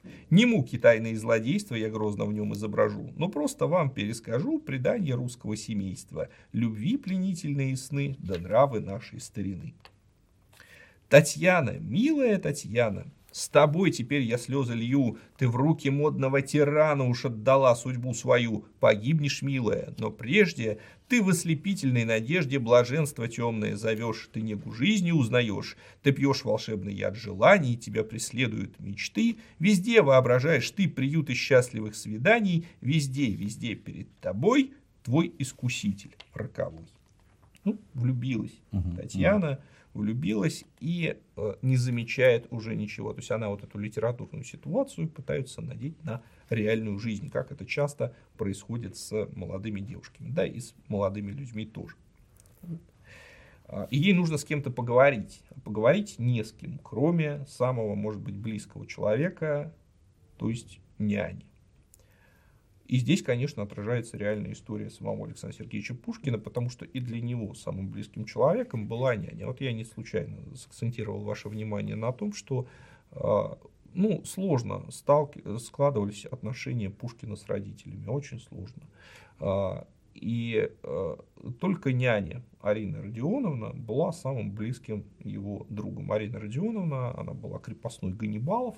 Не муки тайные злодейства я грозно в нем изображу, но просто вам перескажу предания русского семейства, любви пленительные сны, да нравы нашей старины. Татьяна, милая Татьяна, с тобой теперь я слезы лью, ты в руки модного тирана уж отдала судьбу свою, погибнешь, милая, но прежде ты в ослепительной надежде блаженство темное зовешь, ты негу жизни узнаешь, ты пьешь волшебный яд желаний, тебя преследуют мечты, везде воображаешь ты приюты счастливых свиданий, везде, везде перед тобой твой искуситель роковой. Ну, влюбилась угу, Татьяна. Угу. Влюбилась и э, не замечает уже ничего. То есть она вот эту литературную ситуацию пытается надеть на реальную жизнь, как это часто происходит с молодыми девушками, да, и с молодыми людьми тоже. И ей нужно с кем-то поговорить. Поговорить не с кем, кроме самого, может быть, близкого человека, то есть няни. И здесь, конечно, отражается реальная история самого Александра Сергеевича Пушкина, потому что и для него самым близким человеком была няня. Вот я не случайно сакцентировал ваше внимание на том, что ну, сложно сталки... складывались отношения Пушкина с родителями, очень сложно. И только няня Арина Родионовна была самым близким его другом. Арина Родионовна, она была крепостной Ганнибалов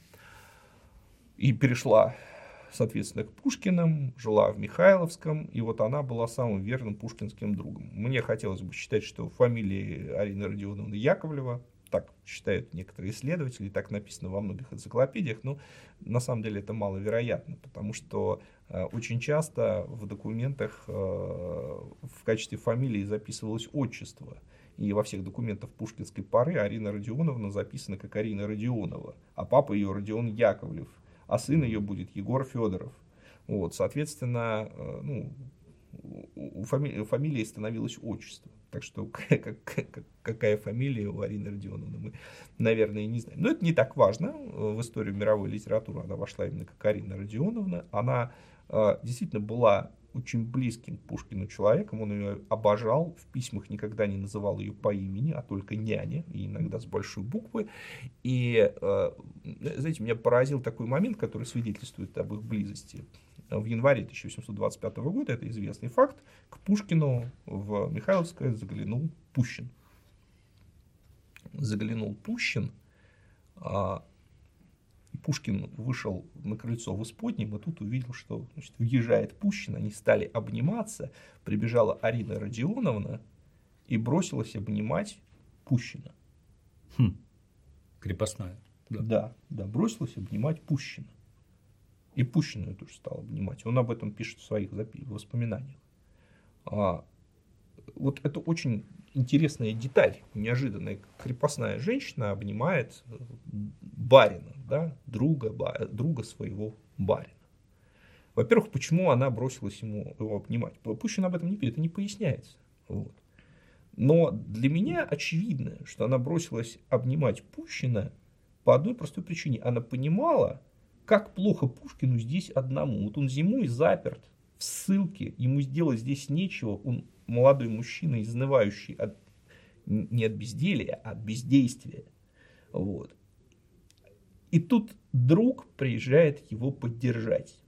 и перешла, соответственно, к Пушкиным, жила в Михайловском, и вот она была самым верным пушкинским другом. Мне хотелось бы считать, что фамилия Арины Родионовны Яковлева, так считают некоторые исследователи, так написано во многих энциклопедиях, но на самом деле это маловероятно, потому что э, очень часто в документах э, в качестве фамилии записывалось отчество. И во всех документах пушкинской поры Арина Родионовна записана как Арина Родионова, а папа ее Родион Яковлев, а сын ее будет Егор Федоров. Вот, соответственно, э, ну, у фамилии, фамилии становилось отчество. Так что как, как, какая фамилия у Арины Родионовны, мы, наверное, не знаем. Но это не так важно. В историю мировой литературы она вошла именно как Арина Родионовна. Она э, действительно была очень близким к Пушкину человеком. Он ее обожал. В письмах никогда не называл ее по имени, а только няня. И иногда с большой буквы. И, э, знаете, меня поразил такой момент, который свидетельствует об их близости. В январе тысяча восемьсот двадцать пятого года, это известный факт, к Пушкину в Михайловское заглянул Пущин. Заглянул Пущин, а Пушкин вышел на крыльцо в Исподнем, и тут увидел, что, значит, въезжает Пущин, они стали обниматься, прибежала Арина Родионовна и бросилась обнимать Пущина. Хм. Крепостная. Да. да, да, бросилась обнимать Пущина. И Пущин ее тоже стал обнимать. Он об этом пишет в своих воспоминаниях. А, вот это очень интересная деталь, неожиданная. Крепостная женщина обнимает барина, да, друга, друга своего барина. Во-первых, почему она бросилась ему его обнимать? Пущин об этом не пишет, это не поясняется. Вот. Но для меня очевидно, что она бросилась обнимать Пущина по одной простой причине. Она понимала, как плохо Пушкину здесь одному. Вот он зимой заперт в ссылке, ему сделать здесь нечего. Он молодой мужчина, изнывающий от, не от безделия, а от бездействия. Вот. И тут друг приезжает его поддержать.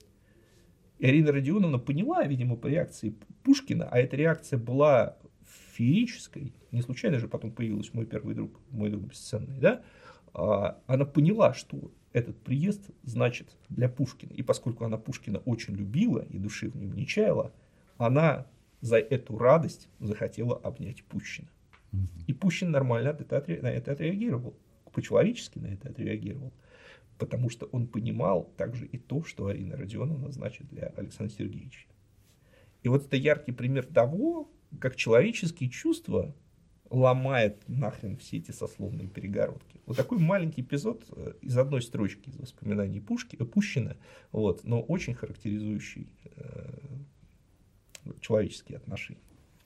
И Арина Родионовна поняла, видимо, по реакции Пушкина, а эта реакция была феерической, не случайно же потом появился мой первый друг, мой друг бесценный, да? Она поняла, что этот приезд значит для Пушкина. И поскольку она Пушкина очень любила и души в нем не чаяла, она за эту радость захотела обнять Пущина. Mm-hmm. И Пущин нормально на это отреагировал, по-человечески на это отреагировал, потому что он понимал также и то, что Арина Родионовна значит для Александра Сергеевича. И вот это яркий пример того, как человеческие чувства ломает нахрен все эти сословные перегородки. Вот такой маленький эпизод из одной строчки из воспоминаний Пушкина, Пущина, вот, но очень характеризующий э, человеческие отношения.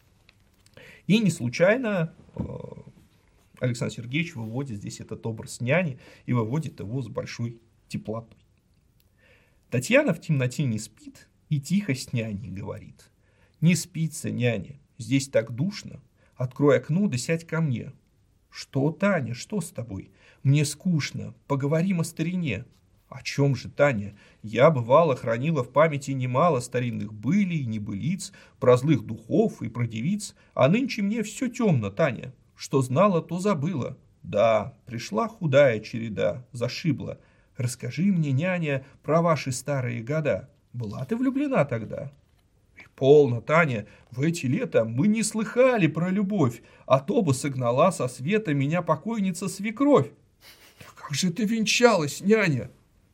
И не случайно э, Александр Сергеевич выводит здесь этот образ няни и выводит его с большой теплотой. Татьяна в темноте не спит и тихо с няней говорит: «Не спится, няня, здесь так душно. Открой окно, да сядь ко мне». «Что, Таня, что с тобой? Мне скучно, поговорим о старине». О чем же, Таня? Я, бывало, хранила в памяти немало старинных былей и небылиц, про злых духов и про девиц, а нынче мне все темно, Таня. Что знала, то забыла. Да, пришла худая череда, зашибла. Расскажи мне, няня, про ваши старые года. Была ты влюблена тогда? И полно, Таня, в эти лета мы не слыхали про любовь, а то бы согнала со света меня покойница свекровь. Как же ты венчалась, няня?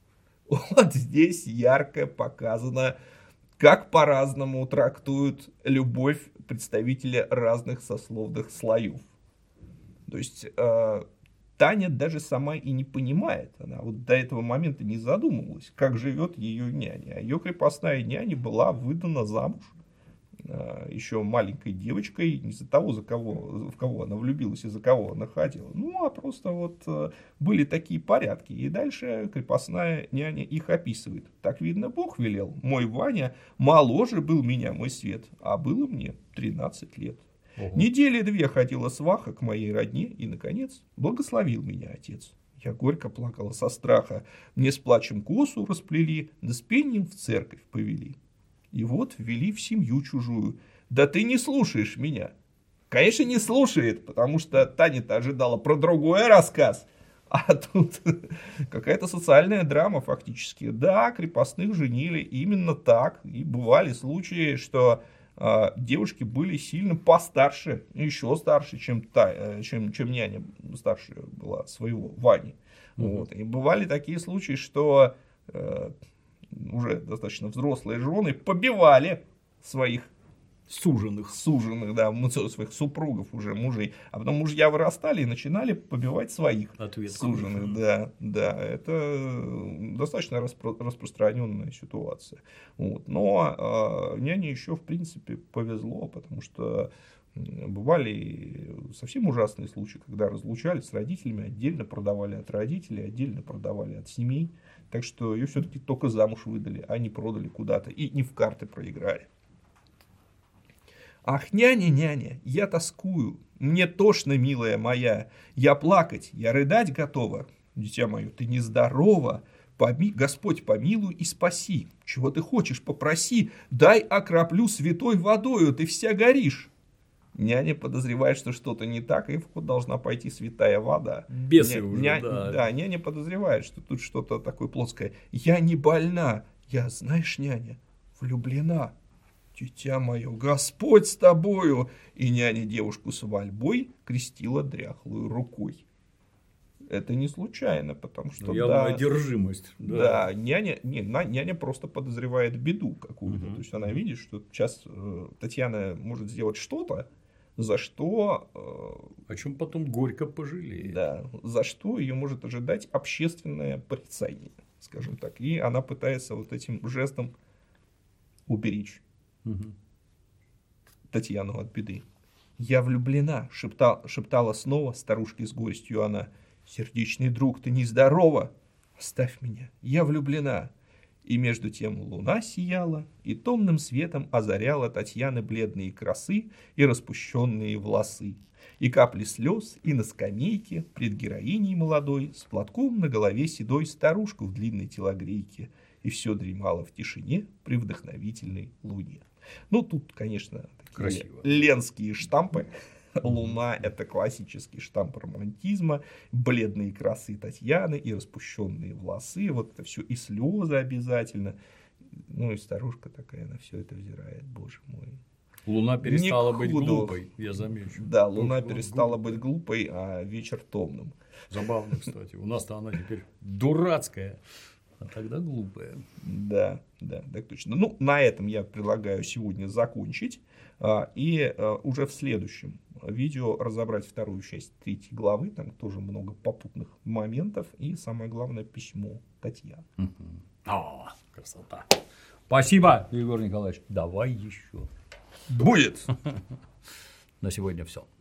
Вот здесь ярко показано, как по-разному трактуют любовь представители разных сословных слоев. То есть э, Таня даже сама и не понимает, она вот до этого момента не задумывалась, как живет ее няня. А ее крепостная няня была выдана замуж э, еще маленькой девочкой, не за того, за кого, в кого она влюбилась и за кого она ходила. Ну, а просто вот э, были такие порядки. И дальше крепостная няня их описывает. Так, видно, Бог велел. Мой Ваня моложе был меня, мой свет, а было мне тринадцать лет. Ого. Недели две ходила сваха к моей родне, и, наконец, благословил меня отец. Я горько плакала со страха. Мне с плачем косу расплели, да с пением в церковь повели. И вот ввели в семью чужую. Да ты не слушаешь меня. Конечно, не слушает, потому что Таня-то ожидала про другой рассказ. А тут какая-то социальная драма фактически. Да, крепостных женили именно так. И бывали случаи, что девушки были сильно постарше, еще старше, чем, та, чем, чем няня старше была своего Вани. Mm-hmm. Вот. И бывали такие случаи, что э, уже достаточно взрослые жены побивали своих суженых, суженых, да, своих супругов уже, мужей. А потом мужья вырастали и начинали побивать своих Ответ. суженых. Mm-hmm. Да, да, это достаточно распро- распространенная ситуация. Вот. Но э, няне еще, в принципе, повезло, потому что бывали совсем ужасные случаи, когда разлучались с родителями, отдельно продавали от родителей, отдельно продавали от семей. Так что ее все-таки только замуж выдали, а не продали куда-то и не в карты проиграли. Ах, няня, няня, я тоскую, мне тошно, милая моя, я плакать, я рыдать готова. Дитя мое, ты нездорова, Поми... Господь помилуй и спаси. Чего ты хочешь, попроси, дай окроплю святой водою, ты вся горишь. Няня подозревает, что что-то не так, и в ход должна пойти святая вода. Бесы Ня... уже, Ня... да. Да, няня подозревает, что тут что-то такое плоское. Я не больна, я, знаешь, няня, влюблена. Дитя мое, Господь с тобою! И няня девушку с вольбой крестила дряхлую рукой. Это не случайно, потому что... Явная да, одержимость. Да, да няня, не, няня просто подозревает беду какую-то. Угу. То есть она видит, что сейчас э, Татьяна может сделать что-то, за что... Э, о чем потом горько пожалеет. Да, за что ее может ожидать общественное порицание, скажем так. И она пытается вот этим жестом уберечь Угу. Татьяну от беды. Я влюблена, шептал, шептала снова старушке с горестью она. Сердечный друг, ты нездорова. Оставь меня, я влюблена. И между тем луна сияла и томным светом озаряла Татьяны бледные красы и распущенные волосы. И капли слез, и на скамейке пред героиней молодой с платком на голове седой старушку в длинной телогрейке. И все дремало в тишине при вдохновительной луне. Ну, тут, конечно, такие Красиво. ленские штампы. Луна – это классический штамп романтизма. Бледные красы Татьяны и распущенные волосы. Вот это все. И слезы обязательно. Ну, и старушка такая на все это взирает. Боже мой. Луна перестала быть глупой, я замечу. Да, луна перестала быть глупой, а вечер томным. Забавно, кстати. У нас-то она теперь дурацкая. А тогда глупая. Да, да, так точно. Ну, на этом я предлагаю сегодня закончить. И уже в следующем видео разобрать вторую часть третьей главы. Там тоже много попутных моментов. И самое главное, письмо Татьяны. Угу. О, красота. Спасибо, Егор Николаевич. Давай еще. Будет. На сегодня все.